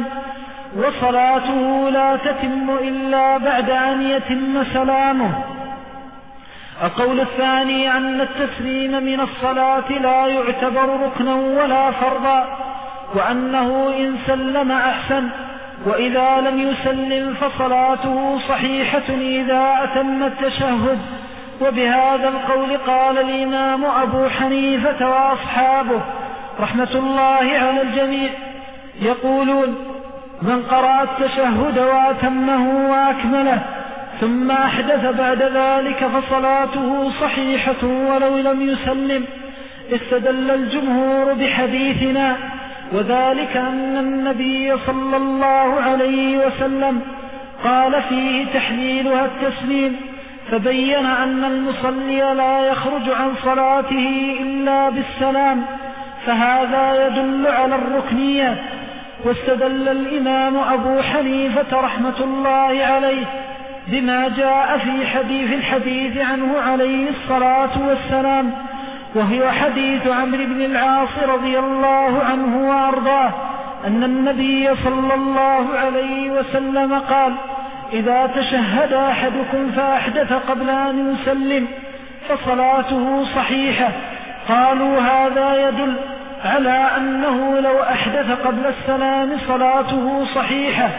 وصلاته لا تتم إلا بعد أن يتم سلامه. القول الثاني أن التسليم من الصلاة لا يعتبر ركنا ولا فرضا، وأنه إن سلم أحسن، وإذا لم يسلم فصلاته صحيحة إذا أتم التشهد. وبهذا القول قال الإمام أبو حنيفة وأصحابه رحمة الله على الجميع، يقولون: من قرأ التشهد وأتمه وأكمله ثم أحدث بعد ذلك فصلاته صحيحة ولو لم يسلم. استدل الجمهور بحديثنا، وذلك أن النبي صلى الله عليه وسلم قال فيه تحليلها التسليم، فبين أن المصلي لا يخرج عن صلاته إلا بالسلام، فهذا يدل على الركنية. واستدل الإمام أبو حنيفة رحمة الله عليه بما جاء في حديث الحديث عنه عليه الصلاة والسلام، وهو حديث عمرو بن العاص رضي الله عنه وأرضاه، أن النبي صلى الله عليه وسلم قال: إذا تشهد أحدكم فأحدث قبل أن يسلم فصلاته صحيحة. قالوا: هذا يدل على أنه لو أحدث قبل السلام صلاته صحيحة.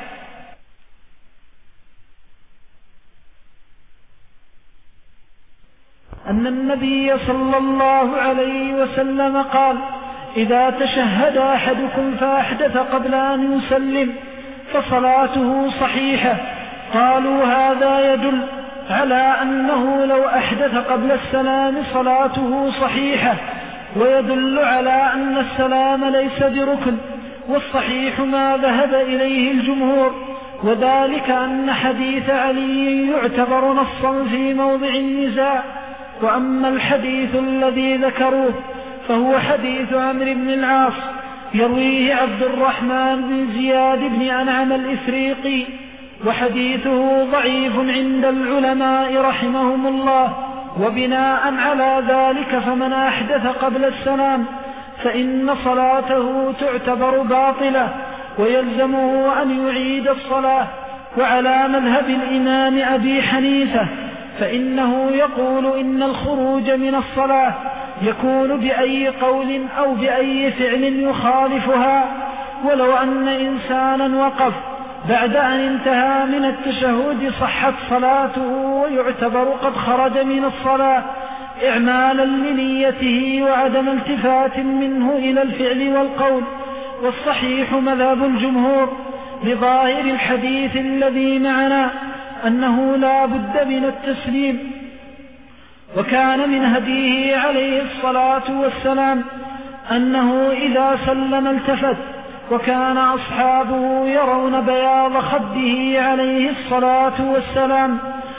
أن النبي صلى الله عليه وسلم قال: إذا تشهد أحدكم فأحدث قبل أن يسلم فصلاته صحيحة. قالوا: هذا يدل على أنه لو أحدث قبل السلام صلاته صحيحة، ويدل على أن السلام ليس بركن، والصحيح ما ذهب إليه الجمهور، وذلك أن حديث علي يعتبر نصا في موضع النزاع. وأما الحديث الذي ذكروه فهو حديث عمرو بن العاص يرويه عبد الرحمن بن زياد بن أنعم الإفريقي، وحديثه ضعيف عند العلماء رحمهم الله، وبناء على ذلك فمن أحدث قبل السلام فإن صلاته تعتبر باطلة ويلزمه أن يعيد الصلاة. وعلى مذهب الإمام أبي حنيفة فإنه يقول إن الخروج من الصلاة يكون بأي قول أو بأي فعل يخالفها، ولو أن إنسانا وقف بعد أن انتهى من التشهد صحت صلاته ويعتبر قد خرج من الصلاة إعمالا لنيته وعدم التفات منه إلى الفعل والقول. والصحيح مذهب الجمهور بظاهر الحديث الذي معنا أنه لا بد من التسليم. وكان من هديه عليه الصلاة والسلام أنه إذا سلم التفت، وكان أصحابه يرون بياض خده عليه الصلاة والسلام.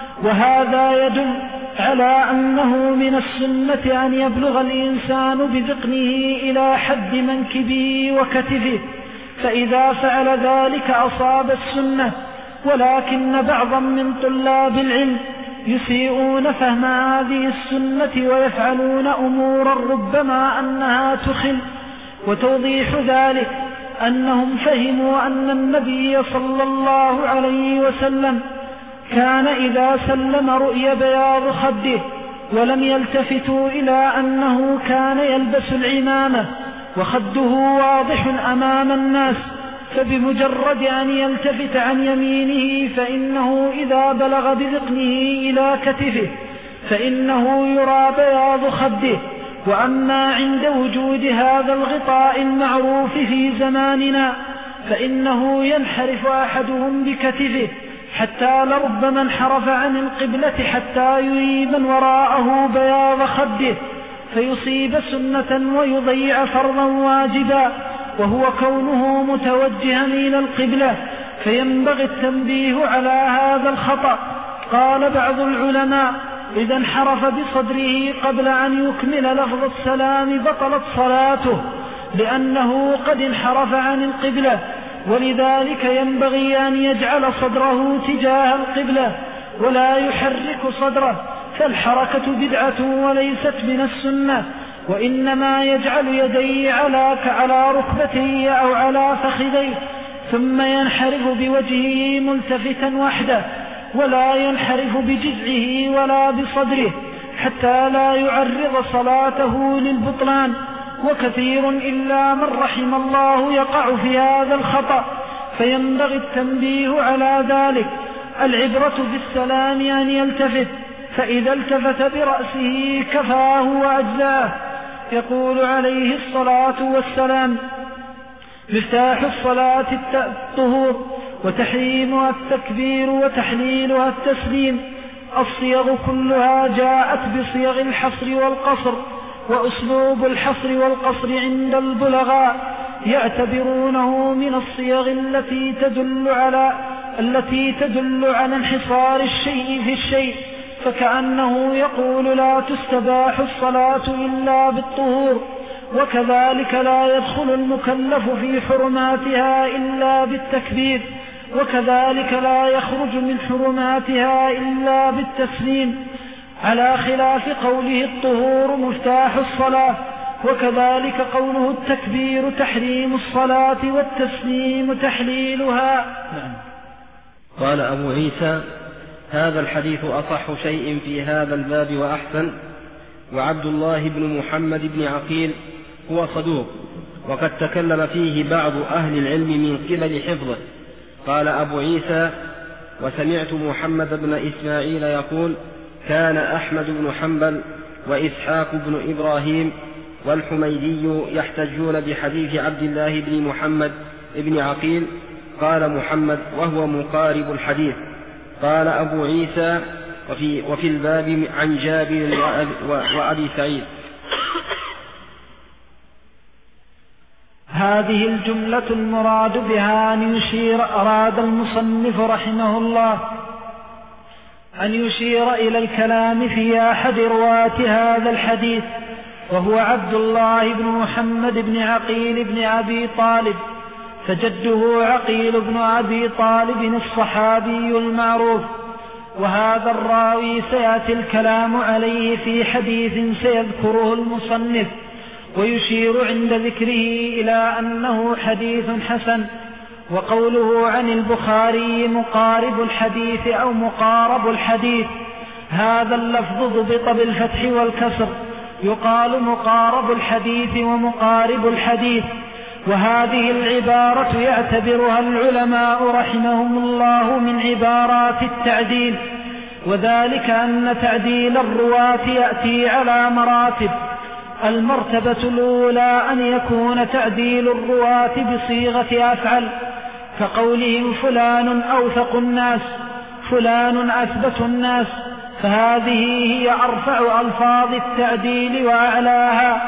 وهذا يدل على أنه من السنة أن يبلغ الإنسان بذقنه إلى حد منكبه وكتفه، فإذا فعل ذلك أصاب السنة. ولكن بعضا من طلاب العلم يسيئون فهم هذه السنة ويفعلون أمورا ربما أنها تخل. وتوضيح ذلك أنهم فهموا أن النبي صلى الله عليه وسلم كان إذا سلم رؤي بياض خده، ولم يلتفتوا إلى أنه كان يلبس العمامة وخده واضح أمام الناس، فبمجرد أن يلتفت عن يمينه فإنه إذا بلغ بذقنه إلى كتفه فإنه يرى بياض خده. وأما عند وجود هذا الغطاء المعروف في زماننا فإنه ينحرف أحدهم بكتفه حتى لربما انحرف عن القبلة حتى يري من وراءه بياض خده فيصيب سنة ويضيع فرضا واجبا، وهو كونه متوجها إلى القبلة، فينبغي التنبيه على هذا الخطأ. قال بعض العلماء إذا انحرف بصدره قبل أن يكمل لفظ السلام بطلت صلاته، لأنه قد انحرف عن القبلة، ولذلك ينبغي أن يجعل صدره تجاه القبلة ولا يحرك صدره، فالحركة بدعة وليست من السنة، وإنما يجعل يديه على على ركبتيه أو على فخذيه ثم ينحرف بوجهه ملتفتا وحده، ولا ينحرف بجزعه ولا بصدره حتى لا يعرض صلاته للبطلان. وكثير إلا من رحم الله يقع في هذا الخطأ، فينبغي التنبيه على ذلك. العبرة بالسلام أن يلتفت، فإذا التفت برأسه كفاه وأجزاه. يقول عليه الصلاة والسلام مفتاح الصلاة الطهور وتحريمها التكبير وتحليلها التسليم. الصيغ كلها جاءت بصيغ الحصر والقصر، وأسلوب الحصر والقصر عند البلغاء يعتبرونه من الصيغ التي تدل على التي تدل على انحصار الشيء في الشيء، فكأنه يقول لا تستباح الصلاة إلا بالطهور، وكذلك لا يدخل المكلف في حرماتها إلا بالتكبير، وكذلك لا يخرج من حرماتها إلا بالتسليم، على خلاف قوله الطهور مفتاح الصلاة، وكذلك قوله التكبير تحريم الصلاة والتسليم تحليلها. قال أبو عيسى هذا الحديث أصح شيء في هذا الباب وأحسن، وعبد الله بن محمد بن عقيل هو صدوق، وقد تكلم فيه بعض أهل العلم من قبل حفظه. قال أبو عيسى وسمعت محمد بن إسماعيل يقول كان أحمد بن حنبل وإسحاق بن إبراهيم والحميدي يحتجون بحديث عبد الله بن محمد بن عقيل. قال محمد وهو مقارب الحديث. قال أبو عيسى وفي, وفي الباب عن جابر وأبي سعيد. هذه الجملة المراد بها أن يشير أراد المصنف رحمه الله أن يشير إلى الكلام في أحد رواة هذا الحديث، وهو عبد الله بن محمد بن عقيل بن أبي طالب، فجده عقيل بن أبي طالب الصحابي المعروف. وهذا الراوي سيأتي الكلام عليه في حديث سيذكره المصنف، ويشير عند ذكره إلى أنه حديث حسن. وقوله عن البخاري مقارب الحديث أو مقارب الحديث، هذا اللفظ ضبط بالفتح والكسر، يقال مقارب الحديث ومقارب الحديث. وهذه العبارة يعتبرها العلماء رحمهم الله من عبارات التعديل، وذلك أن تعديل الرواة يأتي على مراتب. المرتبة الأولى أن يكون تعديل الرواة بصيغة أفعل، كقولهم فلان أوثق الناس، فلان أثبت الناس، فهذه هي أرفع ألفاظ التعديل وأعلاها.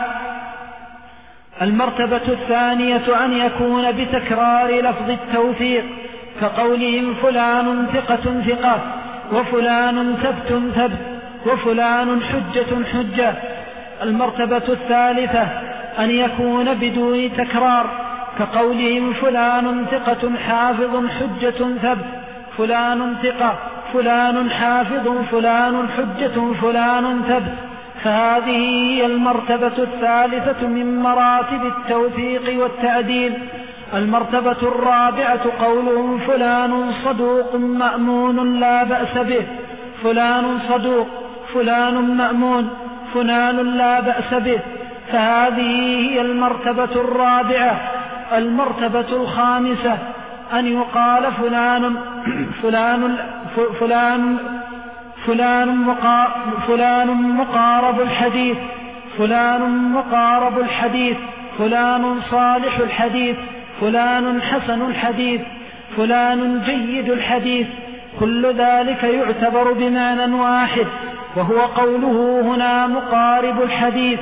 المرتبة الثانية أن يكون بتكرار لفظ التوثيق، كقولهم فلان ثقة ثقة، وفلان ثبت ثبت، وفلان حجة حجة. المرتبة الثالثة أن يكون بدون تكرار، كقولهم فلان ثقة حافظ حجة ثبت، فلان ثقة، فلان حافظ، فلان حجة، فلان ثبت، فهذه هي المرتبة الثالثة من مراتب التوثيق والتعديل. المرتبة الرابعة قولهم فلان صدوق مأمون لا بأس به، فلان صدوق، فلان مأمون، فلان لا بأس به، فهذه هي المرتبة الرابعة. المرتبة الخامسة أن يقال فلان فلان فلان فلان مقارب, فلان مقارب الحديث، فلان مقارب الحديث، فلان صالح الحديث، فلان حسن الحديث، فلان جيد الحديث. كل ذلك يعتبر بمعنى واحد، وهو قوله هنا مقارب الحديث.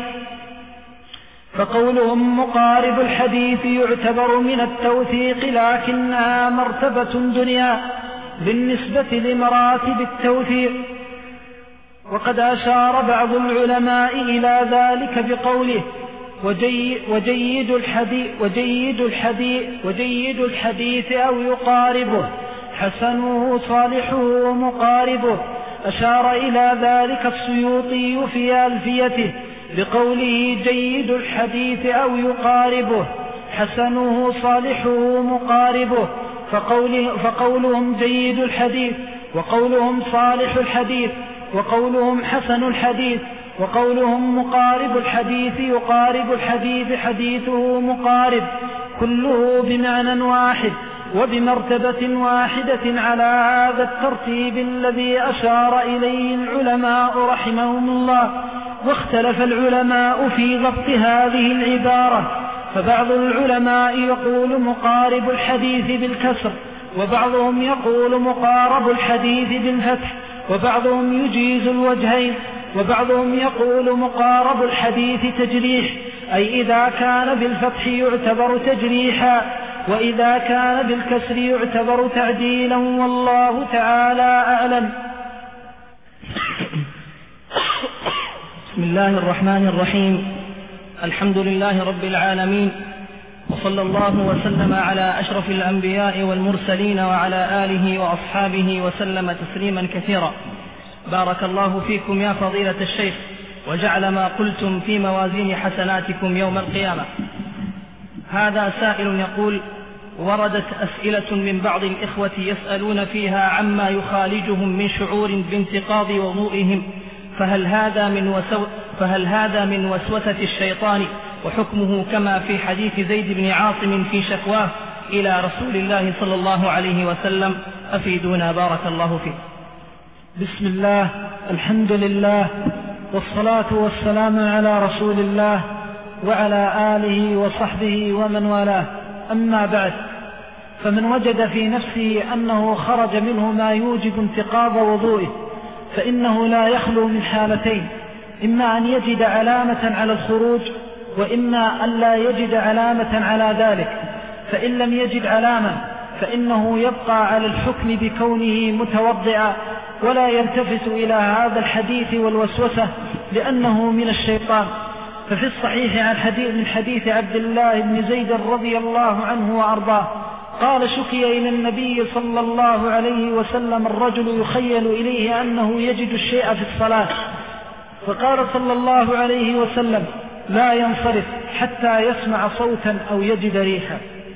فقولهم مقارب الحديث يعتبر من التوثيق، لكنها مرتبة دنيا بالنسبة لمراتب التوثيق. وقد أشار بعض العلماء إلى ذلك بقوله وجي وجيد الحديث وجيد الحديث وجيد الحديث أو يقاربه، حسنه صالحه ومقاربه. أشار إلى ذلك السيوطي في ألفيته بقوله جيد الحديث أو يقاربه، حسنه صالحه مقاربه. فقوله فقولهم جيد الحديث، وقولهم صالح الحديث، وقولهم حسن الحديث، وقولهم مقارب الحديث يقارب الحديث حديثه مقارب، كله بمعنى واحد وبمرتبة واحدة على هذا الترتيب الذي أشار إليه العلماء رحمهم الله. واختلف العلماء في ضبط هذه العبارة، فبعض العلماء يقول مقارب الحديث بالكسر، وبعضهم يقول مقارب الحديث بالفتح، وبعضهم يجيز الوجهين، وبعضهم يقول مقارب الحديث تجريح، أي إذا كان بالفتح يعتبر تجريحا، وإذا كان بالكسر يعتبر تعديلا، والله تعالى أعلم. بسم الله الرحمن الرحيم. الحمد لله رب العالمين، وصلى الله وسلم على أشرف الأنبياء والمرسلين وعلى آله وأصحابه وسلم تسليما كثيرا. بارك الله فيكم يا فضيلة الشيخ، وجعل ما قلتم في موازين حسناتكم يوم القيامة. هذا سائل يقول: وردت أسئلة من بعض الإخوة يسألون فيها عما يخالجهم من شعور بانتقاض وضوئهم، فهل هذا من وسو فهل هذا من وسوسة الشيطان، وحكمه كما في حديث زيد بن عاصم في شكواه إلى رسول الله صلى الله عليه وسلم؟ أفيدونا بارك الله فيك. بسم الله، الحمد لله، والصلاة والسلام على رسول الله وعلى آله وصحبه ومن والاه. أما بعد، فمن وجد في نفسه أنه خرج منه ما يوجب انتقاض وضوئه فإنه لا يخلو من حالتين: إما أن يجد علامة على الخروج، وإما أن لا يجد علامة على ذلك. فإن لم يجد علامة فإنه يبقى على الحكم بكونه متوضئا، ولا يلتفت إلى هذا الحديث والوسوسة لأنه من الشيطان. ففي الصحيح عن حديث من حديث عبد الله بن زيد رضي الله عنه وأرضاه قال شكي إلى النبي صلى الله عليه وسلم الرجل يخيل إليه أنه يجد الشيء في الصلاة، فقال صلى الله عليه وسلم لا ينصرف حتى يسمع صوتا أو يجد ريحا.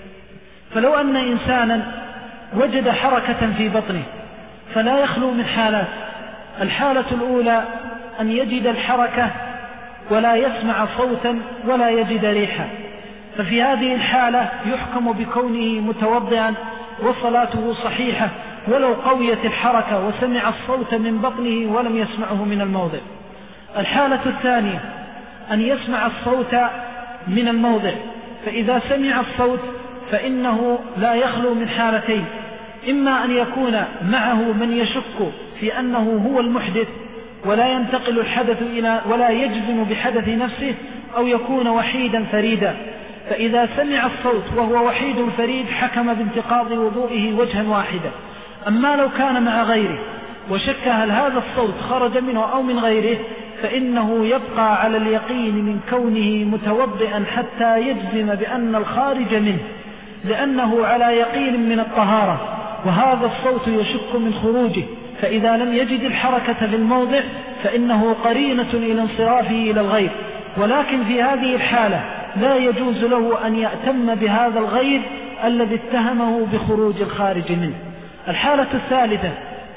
فلو أن إنسانا وجد حركة في بطنه فلا يخلو من حالات. الحالة الأولى أن يجد الحركة ولا يسمع صوتا ولا يجد ريحا، ففي هذه الحالة يحكم بكونه متوضئا وصلاته صحيحة ولو قويت الحركة وسمع الصوت من بطنه ولم يسمعه من الموضع. الحالة الثانية أن يسمع الصوت من الموضع، فإذا سمع الصوت فإنه لا يخلو من حالتين: إما أن يكون معه من يشك في أنه هو المحدث ولا ينتقل الحدث إلى ولا يجزم بحدث نفسه، أو يكون وحيدا فريدا. فإذا سمع الصوت وهو وحيد فريد حكم بانتقاض وضوئه وجها واحدا. أما لو كان مع غيره وشك هل هذا الصوت خرج منه أو من غيره فإنه يبقى على اليقين من كونه متوضئا حتى يجزم بأن الخارج منه، لأنه على يقين من الطهارة، وهذا الصوت يشك من خروجه. فإذا لم يجد الحركة في الموضع فإنه قرينة إلى انصرافه إلى الغير، ولكن في هذه الحالة لا يجوز له أن يأتم بهذا الغير الذي اتهمه بخروج الخارج منه. الحالة الثالثة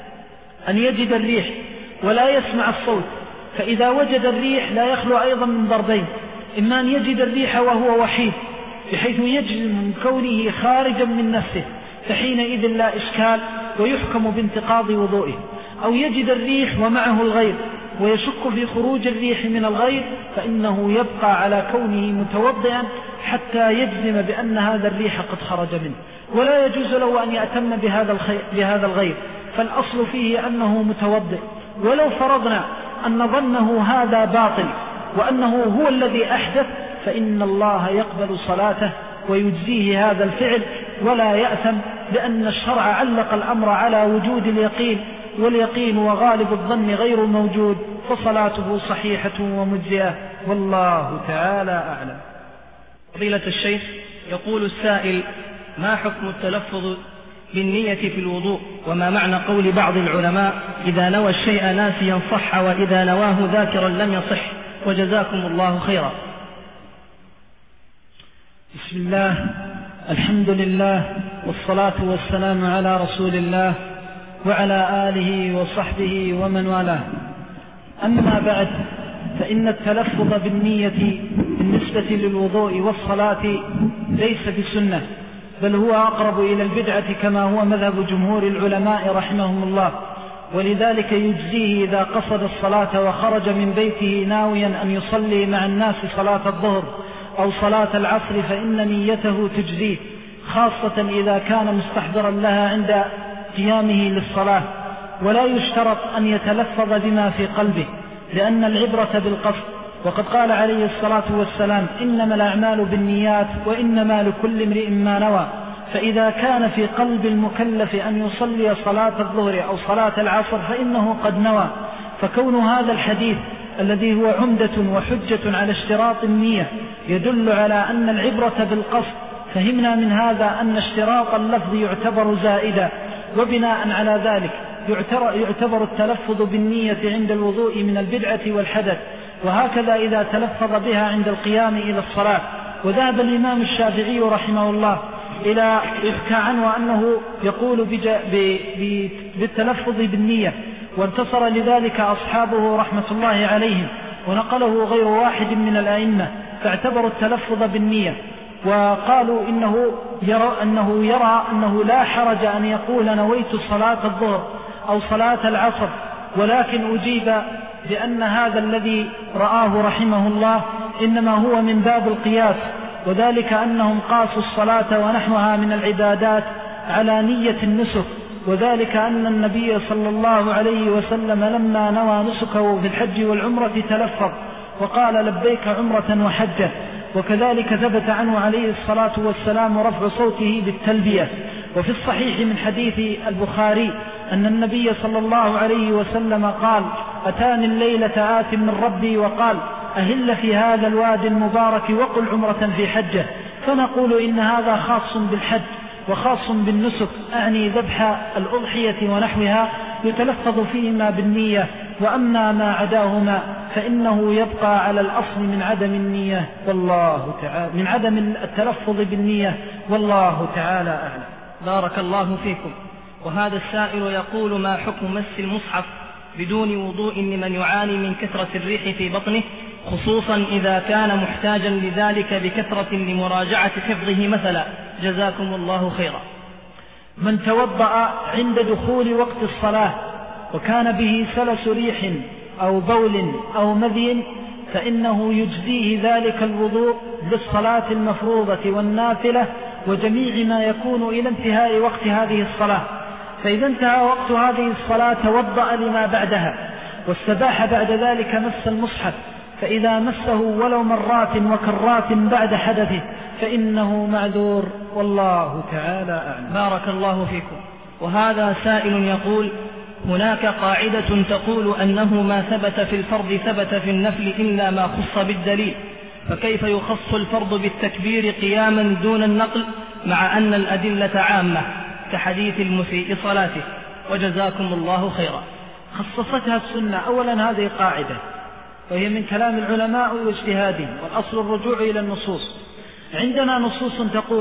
أن يجد الريح ولا يسمع الصوت، فإذا وجد الريح لا يخلو أيضا من ضربين: إما أن يجد الريح وهو وحيد بحيث يجزم من كونه خارجا من نفسه، فحينئذ لا إشكال ويحكم بانتقاض وضوئه، أو يجد الريح ومعه الغير ويشك في خروج الريح من الغير، فإنه يبقى على كونه متوضئا حتى يجزم بأن هذا الريح قد خرج منه، ولا يجوز له أن يأتم بهذا الغير، فالأصل فيه أنه متوضئ. ولو فرضنا أن ظنه هذا باطل وأنه هو الذي أحدث فإن الله يقبل صلاته ويجزيه هذا الفعل ولا يأثم، لأن الشرع علق الأمر على وجود اليقين، واليقين وغالب الظن غير موجود، فصلاته صحيحة ومجزئة، والله تعالى أعلم. فضيلة الشيخ، يقول السائل: ما حكم التلفظ بالنية في الوضوء؟ وما معنى قول بعض العلماء إذا نوى الشيء ناسيا صح وإذا نواه ذاكرا لم يصح؟ وجزاكم الله خيرا. بسم الله، الحمد لله، والصلاة والسلام على رسول الله وعلى آله وصحبه ومن والاه. أما بعد، فإن التلفظ بالنية بالنسبة للوضوء والصلاة ليس بسنة، بل هو أقرب إلى البدعة كما هو مذهب جمهور العلماء رحمهم الله، ولذلك يجزيه إذا قصد الصلاة وخرج من بيته ناويا أن يصلي مع الناس صلاة الظهر أو صلاة العصر فإن نيته تجزيه، خاصة إذا كان مستحضرا لها عند قيامه للصلاة. ولا يشترط أن يتلفظ بما في قلبه، لأن العبرة بالقصد، وقد قال عليه الصلاة والسلام: إنما الأعمال بالنيات وإنما لكل امرئ ما نوى. فإذا كان في قلب المكلف أن يصلي صلاة الظهر أو صلاة العصر فإنه قد نوى. فكون هذا الحديث الذي هو عمدة وحجة على اشتراط النية يدل على أن العبرة بالقصد، فهمنا من هذا أن اشتراط اللفظ يعتبر زائدا، وبناء على ذلك يعتبر التلفظ بالنية عند الوضوء من البدعة والحدث، وهكذا إذا تلفظ بها عند القيام إلى الصلاة. وذهب الإمام الشافعي رحمه الله إلى يحكى عنه أنه يقول بالتلفظ بالنية، وانتصر لذلك أصحابه رحمة الله عليهم، ونقله غير واحد من الأئمة، فاعتبروا التلفظ بالنية، وقالوا إنه يرى أنه يرى أنه لا حرج أن يقول نويت صلاة الظهر أو صلاة العصر، ولكن أجيب بأن هذا الذي رآه رحمه الله إنما هو من باب القياس، وذلك أنهم قاسوا الصلاة ونحوها من العبادات على نية النسك، وذلك أن النبي صلى الله عليه وسلم لما نوى نسكه في الحج والعمرة تلفظ وقال لبيك عمرة وحجة. وكذلك ثبت عنه عليه الصلاة والسلام رفع صوته بالتلبية. وفي الصحيح من حديث البخاري أن النبي صلى الله عليه وسلم قال: أتاني الليلة آت من ربي وقال أهل في هذا الوادي المبارك وقل عمرة في حجة. فنقول إن هذا خاص بالحج، وخاص بالنسك أعني ذبح الأضحية ونحوها يتلفظ فيهما بالنية، وأما ما عداهما فإنه يبقى على الأصل من عدم النية والله تعالى من عدم التلفظ بالنية والله تعالى أعلم. بارك الله فيكم. وهذا السائل يقول: ما حكم مس المصحف بدون وضوء لمن يعاني من كثرة الريح في بطنه، خصوصا إذا كان محتاجا لذلك بكثرة لمراجعة حفظه مثلا؟ جزاكم الله خيرا. من توضأ عند دخول وقت الصلاة وكان به سلس ريح أو بول أو مذي فإنه يجزيه ذلك الوضوء للصلاة المفروضة والنافلة وجميع ما يكون إلى انتهاء وقت هذه الصلاة. فإذا انتهى وقت هذه الصلاة توضأ لما بعدها، واستباح بعد ذلك مس المصحف، فإذا مسه ولو مرات وكرات بعد حدثه فإنه معذور والله تعالى أعلم. بارك الله فيكم. وهذا سائل يقول: هناك قاعدة تقول أنه ما ثبت في الفرض ثبت في النفل إلا ما خص بالدليل، فكيف يخص الفرض بالتكبير قياما دون النقل مع أن الأدلة عامة كحديث المسيء صلاته؟ وجزاكم الله خيرا. خصصتها السنة. أولا هذه قاعدة وهي من كلام العلماء واجتهادهم، والأصل الرجوع إلى النصوص. عندنا نصوص تقول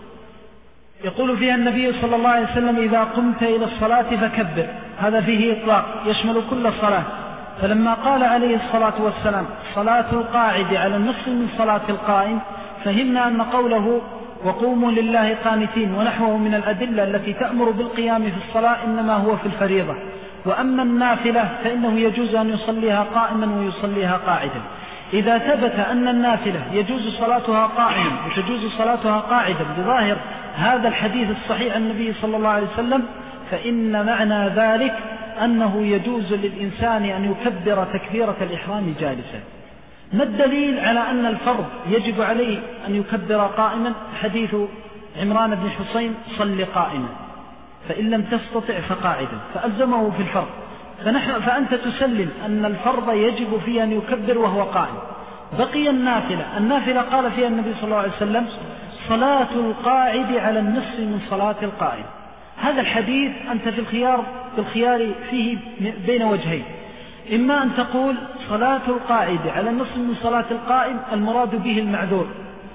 يقول فيها النبي صلى الله عليه وسلم: إذا قمت إلى الصلاة فكبر، هذا فيه إطلاق يشمل كل صلاة. فلما قال عليه الصلاة والسلام: صلاة القاعد على النصف من صلاة القائم، فهمنا أن قوله وقوموا لله قانتين ونحوه من الأدلة التي تأمر بالقيام في الصلاة إنما هو في الفريضة. وأما النافلة فإنه يجوز أن يصليها قائما ويصليها قاعدا. إذا ثبت أن النافلة يجوز صلاتها قائما وتجوز صلاتها قاعدا بظاهر هذا الحديث الصحيح عن النبي صلى الله عليه وسلم، فإن معنى ذلك أنه يجوز للإنسان أن يكبر تكبيرة الإحرام جالسا. ما الدليل على أن الفرض يجب عليه أن يكبر قائما؟ حديث عمران بن حسين: صل قائما، فإن لم تستطع فقاعدا، فألزمه في الفرض. فنحن فأنت تسلم أن الفرض يجب فيه أن يكبر وهو قائم. بقي النافلة. النافلة قال فيها النبي صلى الله عليه وسلم: صلاة القاعد على النصف من صلاة القائم. هذا الحديث أنت في الخيار بالخيار فيه بين وجهين: إما أن تقول صلاة القاعد على النصف من صلاة القائم المراد به المعذور،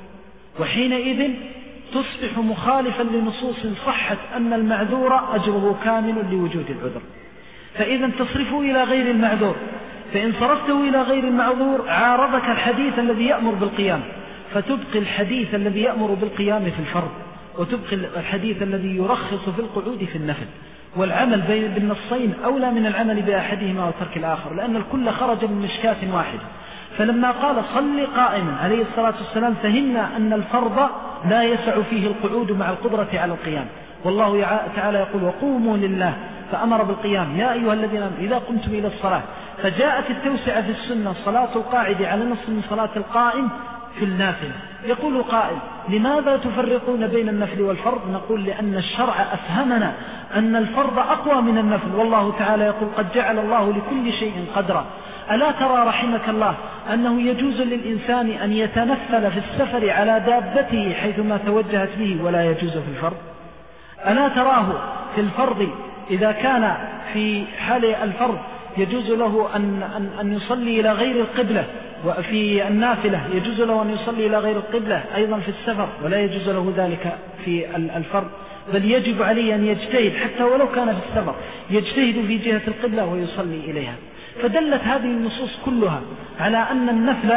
وحينئذ تصبح مخالفا لنصوص صحت أن المعذور أجره كامل لوجود العذر، فإذا تصرفه إلى غير المعذور. فإن صرفته إلى غير المعذور عارضك الحديث الذي يأمر بالقيام، فتبقي الحديث الذي يأمر بالقيام في الفرض، وتبقي الحديث الذي يرخص في القعود في النفل. والعمل بالنصين أولى من العمل بأحدهما وترك الآخر، لأن الكل خرج من مشكاة واحدة. فلما قال صل قائما عليه الصلاة والسلام فهمنا أن الفرض لا يسع فيه القعود مع القدرة على القيام، والله تعالى يقول: وقوموا لله، فأمر بالقيام: يا أيها الذين آمنوا إذا قمتم إلى الصلاة. فجاءت التوسعة في السنة: صلاة القاعد على نصف من صلاة القائم في النافلة. يقول قائل: لماذا تفرقون بين النفل والفرض؟ نقول: لأن الشرع أفهمنا أن الفرض أقوى من النفل، والله تعالى يقول: قد جعل الله لكل شيء قدرا. ألا ترى رحمك الله أنه يجوز للإنسان أن يتنفل في السفر على دابته حيثما توجهت به ولا يجوز في الفرض؟ ألا تراه في الفرض إذا كان في حال الفرض يجوز له أن, أن, أن يصلي إلى غير القبلة، وفي النافلة يجوز له أن يصلي إلى غير القبلة أيضا في السفر، ولا يجوز له ذلك في الفرض، بل يجب عليه أن يجتهد حتى ولو كان في السفر، يجتهد في جهة القبلة ويصلي إليها. فدلت هذه النصوص كلها على أن النفل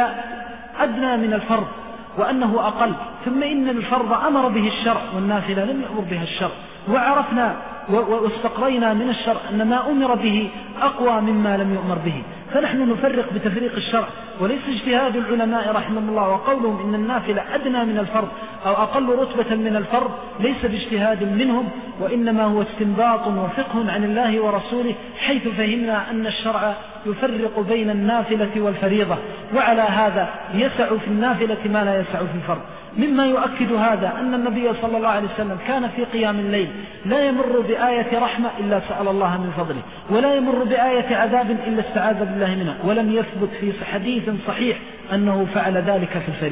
أدنى من الفرض وأنه أقل. ثم إن الفرض أمر به الشرع والنافلة لم يأمر بها الشرع، وعرفنا واستقرينا من الشرع أن ما أمر به أقوى مما لم يؤمر به. فنحن نفرق بتفريق الشرع، وليس اجتهاد العلماء رحمهم الله وقولهم إن النافلة أدنى من الفرض أو أقل رتبة من الفرض ليس باجتهاد منهم، وإنما هو استنباط وفقه عن الله ورسوله، حيث فهمنا أن الشرع يفرق بين النافلة والفريضة، وعلى هذا يسع في النافلة ما لا يسع في الفرض. مما يؤكد هذا أن النبي صلى الله عليه وسلم كان في قيام الليل لا يمر بآية رحمة إلا سأل الله من فضله، ولا يمر بآية عذاب إلا استعاذ بالله منها، ولم يثبت في حديث صحيح أنه فعل ذلك في الفريضة.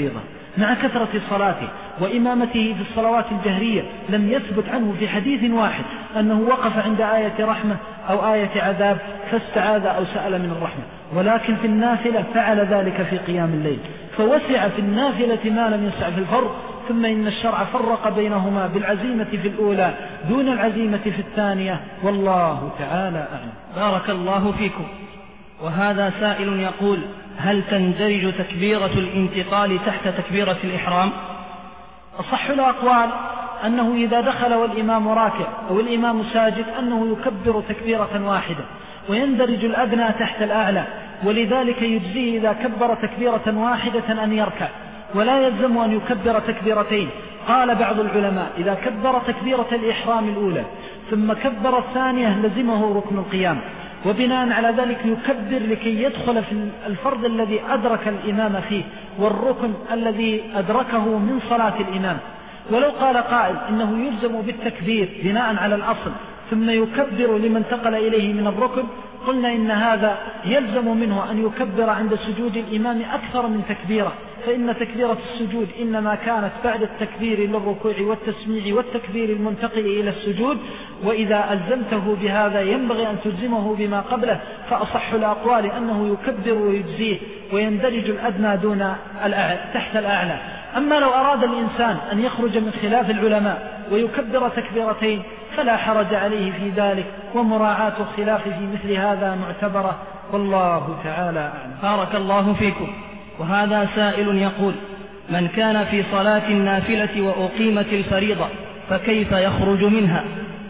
مع كثرة صلاته وإمامته في الصلوات الجهرية لم يثبت عنه في حديث واحد أنه وقف عند آية رحمة أو آية عذاب فاستعاذ أو سأل من الرحمة، ولكن في النافلة فعل ذلك في قيام الليل، فوسع في النافلة ما لم يسع في الفرض. ثم إن الشرع فرق بينهما بالعزيمة في الأولى دون العزيمة في الثانية، والله تعالى أعلم. بارك الله فيكم. وهذا سائل يقول: هل تندرج تكبيرة الانتقال تحت تكبيرة الإحرام؟ أصح الأقوال أنه إذا دخل والإمام راكع أو الإمام ساجد أنه يكبر تكبيرة واحدة، ويندرج الأدنى تحت الأعلى، ولذلك يجزيه إذا كبر تكبيرة واحدة أن يركع، ولا يلزم أن يكبر تكبيرتين. قال بعض العلماء: إذا كبر تكبيرة الإحرام الأولى ثم كبر الثانية لزمه ركن القيام، وبناء على ذلك يكبر لكي يدخل في الفرض الذي أدرك الإمام فيه والركن الذي أدركه من صلاة الإمام. ولو قال قائل إنه يلزم بالتكبير بناء على الأصل ثم يكبر لمن انتقل إليه من الركن، قلنا إن هذا يلزم منه أن يكبر عند سجود الإمام أكثر من تكبيرة، فإن تكبيرة السجود إنما كانت بعد التكبير للركوع والتسميع والتكبير المنتقل إلى السجود، وإذا ألزمته بهذا ينبغي أن تلزمه بما قبله. فأصح الأقوال أنه يكبر ويجزيه ويندرج الأدنى دون الأعلى تحت الأعلى. أما لو أراد الإنسان أن يخرج من خلاف العلماء ويكبر تكبيرتين فلا حرج عليه في ذلك، ومراعاة الخلاف في مثل هذا معتبرة، والله تعالى أعلم. بارك الله فيكم. وهذا سائل يقول: من كان في صلاة النافلة وأقيمت الفريضة فكيف يخرج منها؟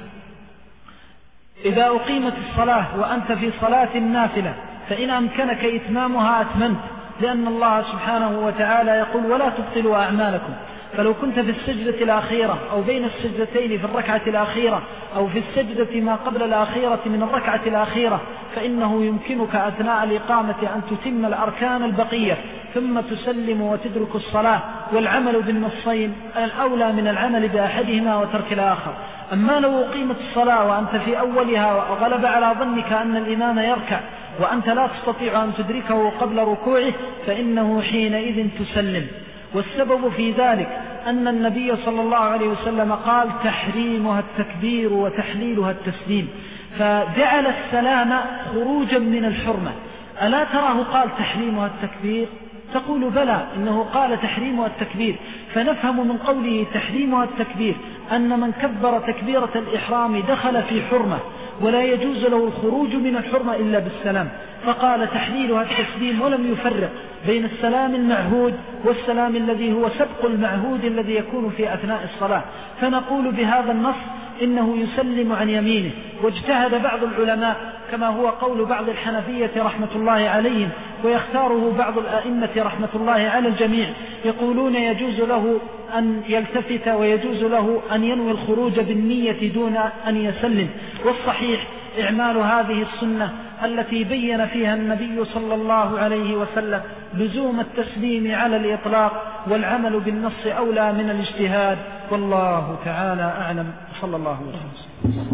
إذا أقيمت الصلاة وأنت في صلاة النافلة فإن أمكنك إتمامها أتممت، لأن الله سبحانه وتعالى يقول: ولا تبطلوا أعمالكم. فلو كنت في السجدة الأخيرة أو بين السجدتين في الركعة الأخيرة أو في السجدة ما قبل الأخيرة من الركعة الأخيرة فإنه يمكنك أثناء الإقامة أن تتم الأركان البقية ثم تسلم وتدرك الصلاة، والعمل بالنصين الأولى من العمل بأحدهما وترك الآخر. أما لو أقيمت الصلاة وأنت في أولها وغلب على ظنك أن الإمام يركع وأنت لا تستطيع أن تدركه قبل ركوعه فإنه حينئذ تسلم. والسبب في ذلك أن النبي صلى الله عليه وسلم قال: تحريمها التكبير وتحليلها التسليم، فجعل السلام خروجا من الحرمة. ألا تراه قال تحريمها التكبير؟ تقول بلى، إنه قال تحريمها التكبير، فنفهم من قوله تحريمها التكبير أن من كبر تكبيرة الإحرام دخل في حرمة ولا يجوز له الخروج من الحرمة إلا بالسلام، فقال تحليلها التسليم، ولم يفرق بين السلام المعهود والسلام الذي هو سبق المعهود الذي يكون في أثناء الصلاة. فنقول بهذا النص إنه يسلم عن يمينه. واجتهد بعض العلماء كما هو قول بعض الحنفية رحمة الله عليهم، ويختاره بعض الأئمة رحمة الله على الجميع، يقولون يجوز له أن يلتفت ويجوز له أن ينوي الخروج بالنية دون أن يسلم. والصحيح إعمال هذه السنة التي بين فيها النبي صلى الله عليه وسلم لزوم التسليم على الإطلاق، والعمل بالنص أولى من الاجتهاد، والله تعالى أعلم. صلى الله عليه وسلم.